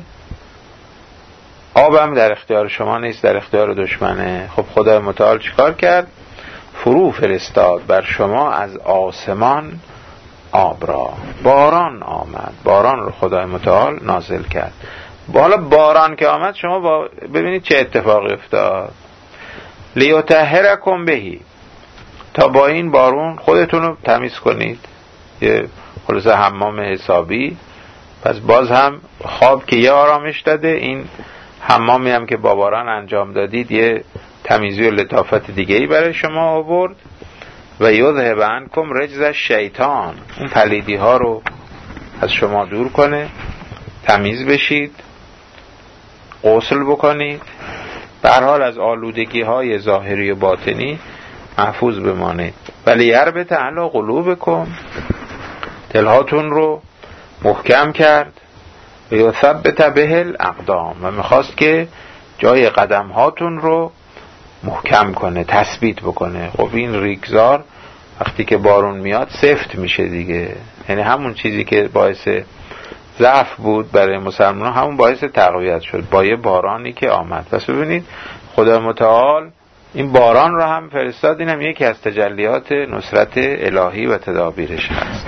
آبم در اختیار شما نیست، در اختیار دشمنه. خب خدای متعال چیکار کرد؟ فرو فرستاد بر شما از آسمان آب را، باران آمد، باران رو خدای متعال نازل کرد. بالا باران که آمد شما با ببینید چه اتفاقی افتاد. لیطهرکم بهی، تا با این بارون خودتون رو تمیز کنید، یه خلاصه حمام حسابی. پس باز هم خواب که یه آرامش داده، این حمامی هم که با باران انجام دادید یه تمیزی و لطافت دیگه‌ای برای شما آورد. و یذهب عنکم رجز الشیطان، اون پلیدی ها رو از شما دور کنه، تمیز بشید، غسل بکنید، به هر حال از آلودگی های ظاهری و باطنی محفوظ بمانید. ولی یربط علی قلوبکم، دلهاتون رو محکم کرد. و یثبت به الاقدام، و میخواست که جای قدم هاتون رو محکم کنه، تثبیت بکنه. خب این ریگزار وقتی که بارون میاد سفت میشه دیگه، یعنی همون چیزی که باعث ضعف بود برای مسلمان همون باعث تقویت شد با یه بارانی که آمد. پس ببینید خدا متعال این باران رو هم فرستاد، این هم یکی از تجلیات نصرت الهی و تدابیرش هست.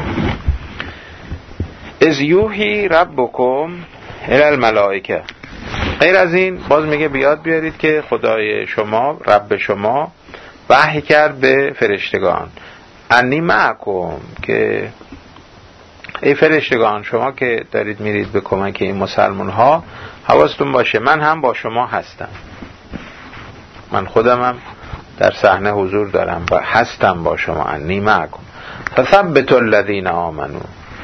از یوحی ربکم الی الملائکه، غیر از این باز میگه بیاد بیارید که خدای شما، رب شما وحی کرد به فرشتگان، انی معکم، که ای فرشتگان شما که دارید میرید به کمک این مسلمان ها، حواستون باشه من هم با شما هستم، من خودم هم در صحنه حضور دارم و هستم با شما. انی معکم فثبتوا الذین آمنوا،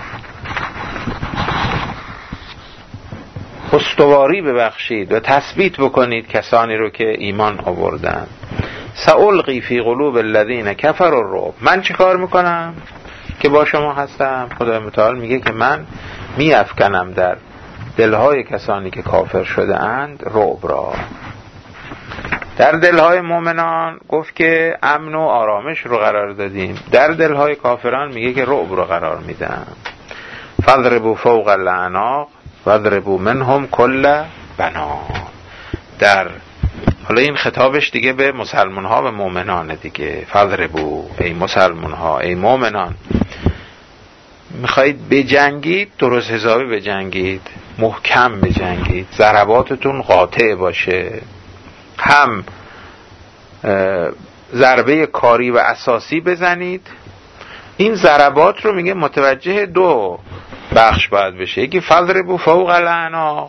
استواری ببخشید و تثبیت بکنید کسانی رو که ایمان آوردن. سألقی فی قلوب الذین کفروا الرعب، من چه کار میکنم که با شما هستم؟ خدای متعال میگه که من میافکنم در دلهای کسانی که کافر شده اند رعب را. در دلهای مؤمنان گفت که امن و آرامش رو قرار دادیم، در دلهای کافران میگه که رعب رو قرار میدم. فضربوا فوق الاعناق وضربوا منهم کل بنان. در حالا این خطابش دیگه به مسلمان ها و مؤمنان دیگه. فضربوا، ای مسلمان ها، ای مؤمنان، میخواید بجنگید درست حسابی بجنگید، محکم بجنگید، ضرباتتون قاطع باشه، هم ضربه کاری و اساسی بزنید این ضربات رو میگه متوجه دو بخش باید بشه. یکی فضربوا فوق الاعناق،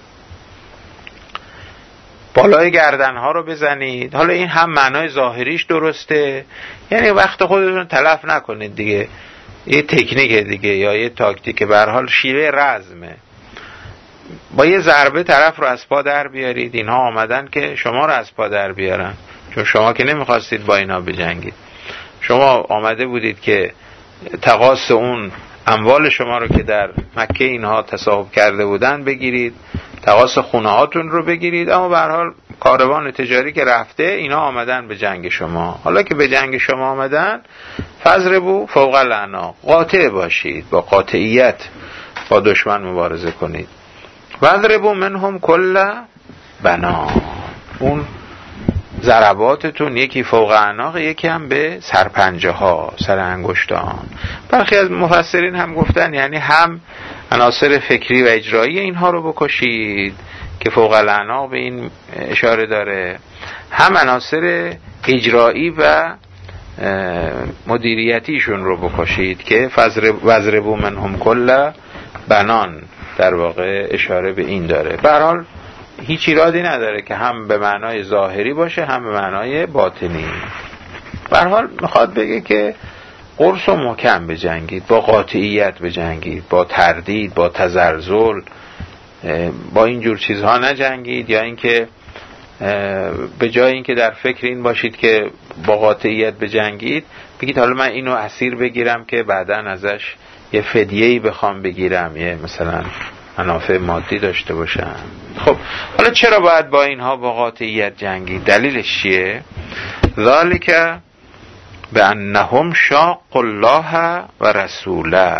بالای گردن ها رو بزنید. حالا این هم معنای ظاهریش درسته، یعنی وقت خودتون تلف نکنید دیگه، یه تکنیک دیگه یا یه تاکتیک، به هر حال شیوه رزمه. با یه ضربه طرف رو از پا در بیارید. اینها آمدن که شما رو از پا در بیارن، چون شما که نمیخواستید با اینا بجنگید. شما آمده بودید که تقاص اون اموال شما رو که در مکه اینها تصاحب کرده بودن بگیرید، تقاص خونه هاتون رو بگیرید. اما به هر حال کاروان تجاری که رفته، اینا آمدن به جنگ شما. حالا که به جنگ شما آمدن، فضربوا فوق الاعناق، قاطع باشید، با قاطعیت با دشمن مبارزه کنید. وضربوا منهم کل بنان، اون ضرباتتون یکی فوق اعناق، یکی هم به سرپنجه ها، سر انگشتان. برخی از مفسرین هم گفتن یعنی هم عناصر فکری و اجرایی اینها رو بکشید که فوق الاعناق به این اشاره داره، هم عناصر اجرایی و مدیریتیشون رو بکشید که وضربوا منهم کل بنان در واقع اشاره به این داره. به هر حال هیچ ایرادی نداره که هم به معنای ظاهری باشه هم به معنای باطنی. به هر حال میخواد بگه که قرص و محکم بجنگید، با قاطعیت بجنگید، با تردید، با تزلزل، با اینجور چیزها نجنگید. یا اینکه به جای اینکه در فکر این باشید که با قاطعیت بجنگید، بگید حالا من اینو اسیر بگیرم که بعداً ازش یه فدیه‌ای بخوام بگیرم، یه مثلا منافع مادی داشته باشم. خب حالا چرا باید با اینها با قاطعیت جنگید؟ دلیلش چیه؟ ذالک بانهم شاقوا الله و رسوله.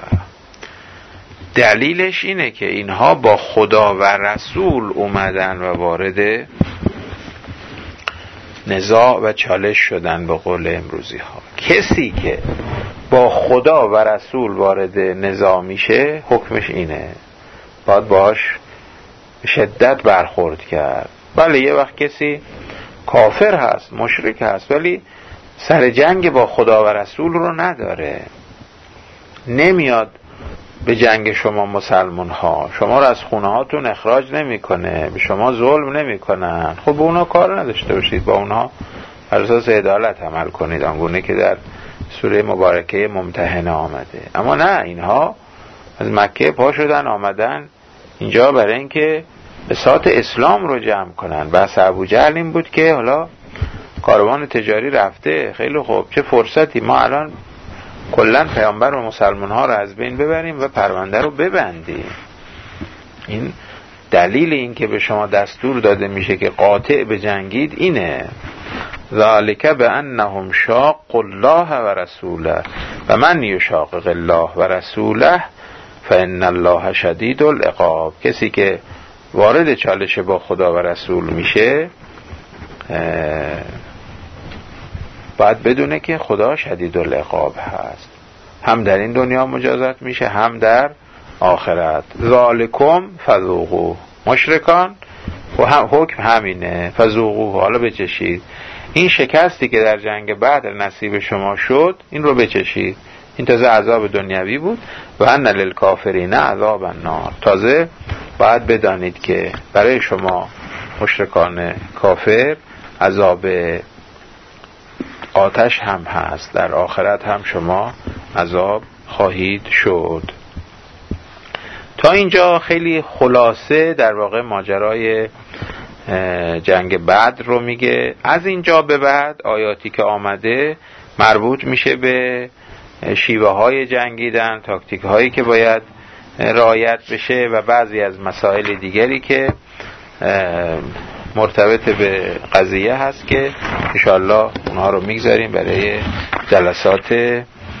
دلیلش اینه که اینها با خدا و رسول اومدن و وارد نزاع و چالش شدن. به قول امروزی ها، کسی که با خدا و رسول وارد نزاع میشه حکمش اینه، باید باش شدت برخورد کرد. بله یه وقت کسی کافر هست، مشرک هست، ولی سر جنگ با خدا و رسول رو نداره، نمیاد به جنگ شما مسلمان ها، شما رو از خونه هاتون اخراج نمی کنه، به شما ظلم نمی کنن. خب به اونا کار نداشته باشید، با اونا بر اساس عدالت عمل کنید، آنگونه که در سوره مبارکه ممتحنه آمده. اما نه، اینها از مکه پا شدن آمدن اینجا برای اینکه بساط اسلام رو جمع کنن. بحث ابوجهل این بود که حالا کاروان تجاری رفته، خیلی خوب، چه فرصتی، ما الان کلن پیامبر و مسلمان ها رو از بین ببریم و پرونده رو ببندیم. این دلیل این که به شما دستور داده میشه که قاطع بجنگید اینه. ذالک بانهم شاقوا الله و رسوله و من یشاقق الله و رسوله فان الله شدید العقاب. کسی که وارد چالش با خدا و رسول میشه باید بدونه که خدا شدید العقاب هست، هم در این دنیا مجازات میشه هم در آخرت. ذالکم فذوقوه، مشرکان و هم حکم همینه، فذوقوه، حالا بچشید. این شکستی که در جنگ بدر نصیب شما شد این رو بچشید. این تازه عذاب دنیوی بود. و ان للکافرین عذاب النار، تازه باید بدانید که برای شما مشرکان کافر عذاب آتش هم هست، در آخرت هم شما عذاب خواهید شد. تا اینجا خیلی خلاصه در واقع ماجرای جنگ بدر رو میگه. از اینجا به بعد آیاتی که آمده مربوط میشه به شیوه های جنگیدن، تاکتیک هایی که باید رعایت بشه و بعضی از مسائل دیگری که مرتبط به قضیه هست که انشاءالله اونها رو میگذاریم برای جلسات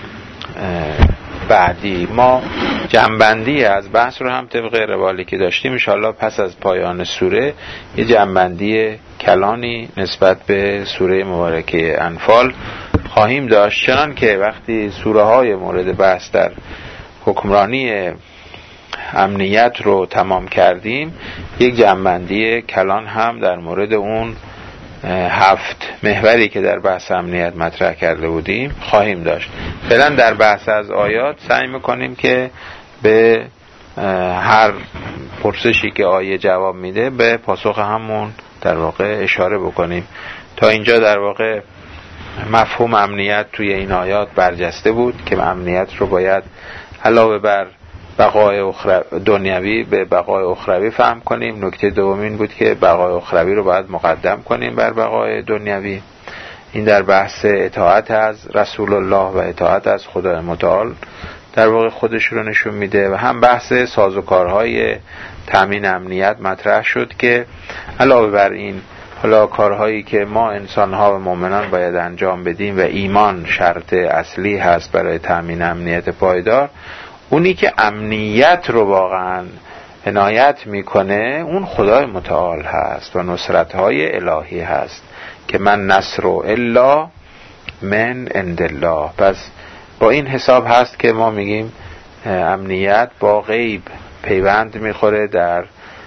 بعدی. ما جنبندی از بحث رو هم طبق روالی که داشتیم انشاءالله پس از پایان سوره یه جنبندی کلانی نسبت به سوره مبارکه انفال خواهیم داشت، چنان که وقتی سوره های مورد بحث در حکمرانی امنیت رو تمام کردیم یک جنبندی کلان هم در مورد اون هفت محوری که در بحث امنیت مطرح کرده بودیم خواهیم داشت. فعلا در بحث از آیات سعی میکنیم که به هر پرسشی که آیه جواب میده به پاسخ همون در واقع اشاره بکنیم. تا اینجا در واقع مفهوم امنیت توی این آیات برجسته بود که امنیت رو باید علاوه بر بقای دنیوی به بقای اخروی فهم کنیم. نکته دوم این بود که بقای اخروی رو باید مقدم کنیم بر بقای دنیوی. این در بحث اطاعت از رسول الله و اطاعت از خدای متعال در واقع خودش رو نشون میده. و هم بحث سازوکارهای تامین امنیت مطرح شد که علاوه بر این حالا کارهایی که ما انسان‌ها و مؤمنان باید انجام بدیم و ایمان شرط اصلی هست برای تامین امنیت پایدار، اونی که امنیت رو واقعا عنایت میکنه اون خدای متعال هست و نصرت‌های الهی هست که من نصر الا من عند الله. پس با این حساب هست که ما میگیم امنیت با غیب پیوند میخوره در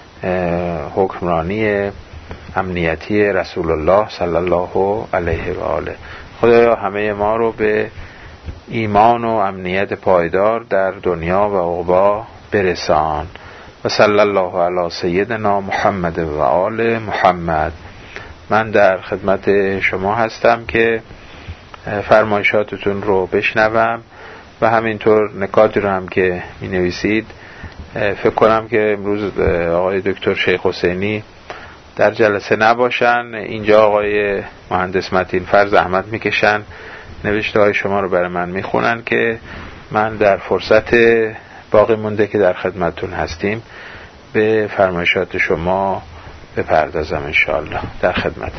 حکمرانی امنیتی رسول الله صلی الله علیه و آله. خدایا همه ما رو به ایمان و امنیت پایدار در دنیا و عقبا برسان. و صلی الله علی سیدنا محمد و آل محمد. من در خدمت شما هستم که فرمایشاتتون رو بشنوم و همینطور نکاتی رو هم که می نویسید. فکر کنم که امروز آقای دکتر شیخ حسینی در جلسه نباشن، اینجا آقای مهندس متین فر زحمت میکشن نوشته های شما رو برای من میخونن که من در فرصت باقی مونده که در خدمتتون هستیم به فرمایشات شما بپردازم انشاءالله. در خدمت.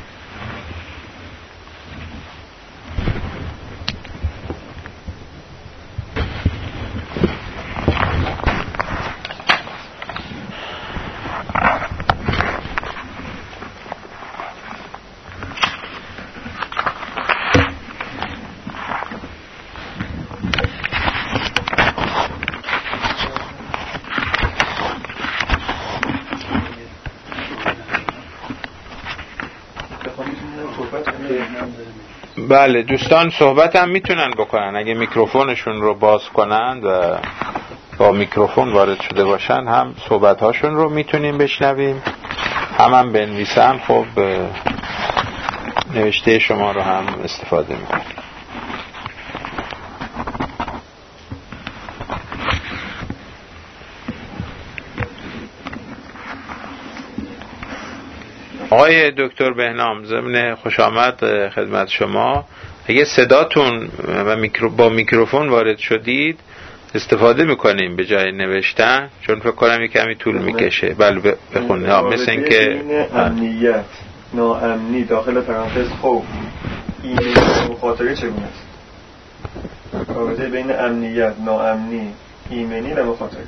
بله دوستان صحبت هم میتونن بکنن اگه میکروفونشون رو باز کنند و با میکروفون وارد شده باشن هم صحبت هاشون رو میتونیم بشنویم، هم هم بنویسن. خب نوشته شما رو هم استفاده میکنیم. آقای دکتر بهنام ضمن خوش آمد خدمت شما، اگه صداتون و میکرو با میکروفون وارد شدید استفاده میکنیم به جای نوشتن، چون فکر کنم یک کمی طول میکشه. بله بخونید. ها مثل این که امنیت ناامنی داخل پرانتز خوف ایمیل مخاطره چگونه است؟ رابطه بین امنیت ناامنی ایمنی و مخاطره.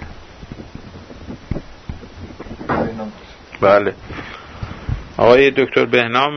بله آقای دکتر بهنام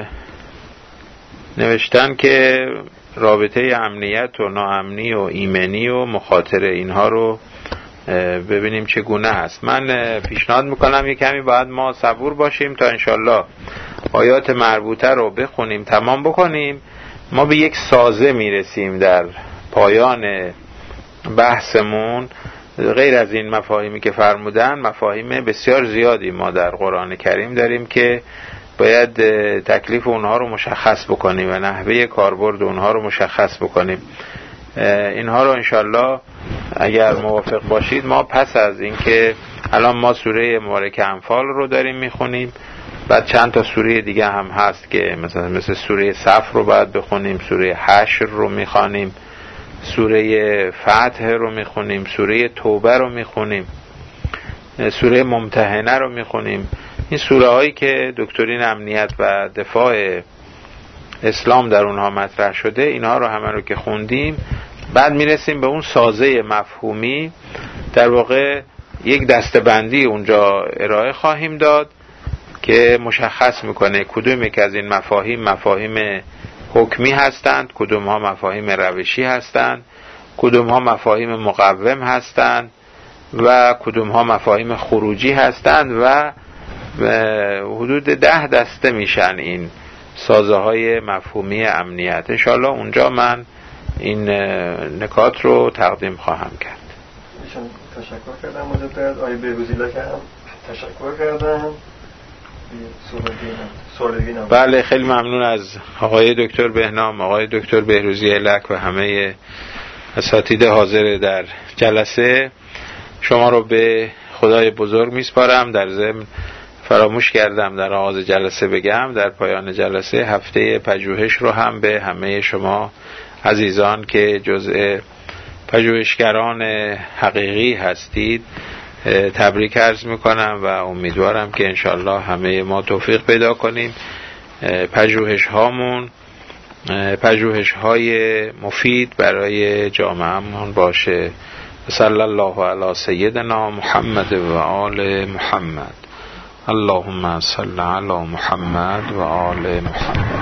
نوشتن که رابطه امنیت و ناامنی و ایمنی و مخاطره اینها رو ببینیم چگونه هست. من پیشنهاد میکنم یک کمی باید ما صبور باشیم تا انشالله آیات مربوطه رو بخونیم تمام بکنیم. ما به یک سازه میرسیم در پایان بحثمون. غیر از این مفاهیمی که فرمودن مفاهیم بسیار زیادی ما در قرآن کریم داریم که باید تکلیف اونها رو مشخص بکنیم و نحوه کاربرد اونها رو مشخص بکنیم. اینها رو انشالله اگر موافق باشید ما پس از اینکه الان ما سوره مبارک انفال رو داریم میخونیم، بعد چند تا سوره دیگه هم هست که مثلا مثل سوره صف رو باید بخونیم، سوره حشر رو میخوانیم، سوره فتح رو میخونیم، سوره توبه رو میخونیم، سوره ممتحنه رو میخونیم. این سوره هایی که دکترین امنیت و دفاع اسلام در اونها مطرح شده، اینها رو همه رو که خوندیم بعد میرسیم به اون سازه مفهومی. در واقع یک دسته‌بندی اونجا ارائه خواهیم داد که مشخص میکنه کدوم یک از این مفاهیم مفاهیم حکمی هستند، کدوم ها مفاهیم روشی هستند، کدوم ها مفاهیم مقوم هستند و کدوم ها مفاهیم خروجی هستند و حدود ده دسته میشن این سازه های مفهومی امنیت. انشاءالله اونجا من این نکات رو تقدیم خواهم کرد. ایشان تشکر کردم مجدد از آقای بهروزی لکم تشکر کردم. بله خیلی ممنون از آقای دکتر بهنام، آقای دکتر بهروزی لک و همه اساتید حاضر در جلسه. شما رو به خدای بزرگ میسپارم. در ضمن فراموش کردم در آغاز جلسه بگم، در پایان جلسه هفته پژوهش رو هم به همه شما عزیزان که جزء پژوهشگران حقیقی هستید تبریک عرض میکنم و امیدوارم که انشالله همه ما توفیق پیدا کنیم پژوهش هامون پژوهش های مفید برای جامعهمون باشه. صلی الله علی سیدنا محمد و آل محمد. اللهم صل علی محمد و آل محمد.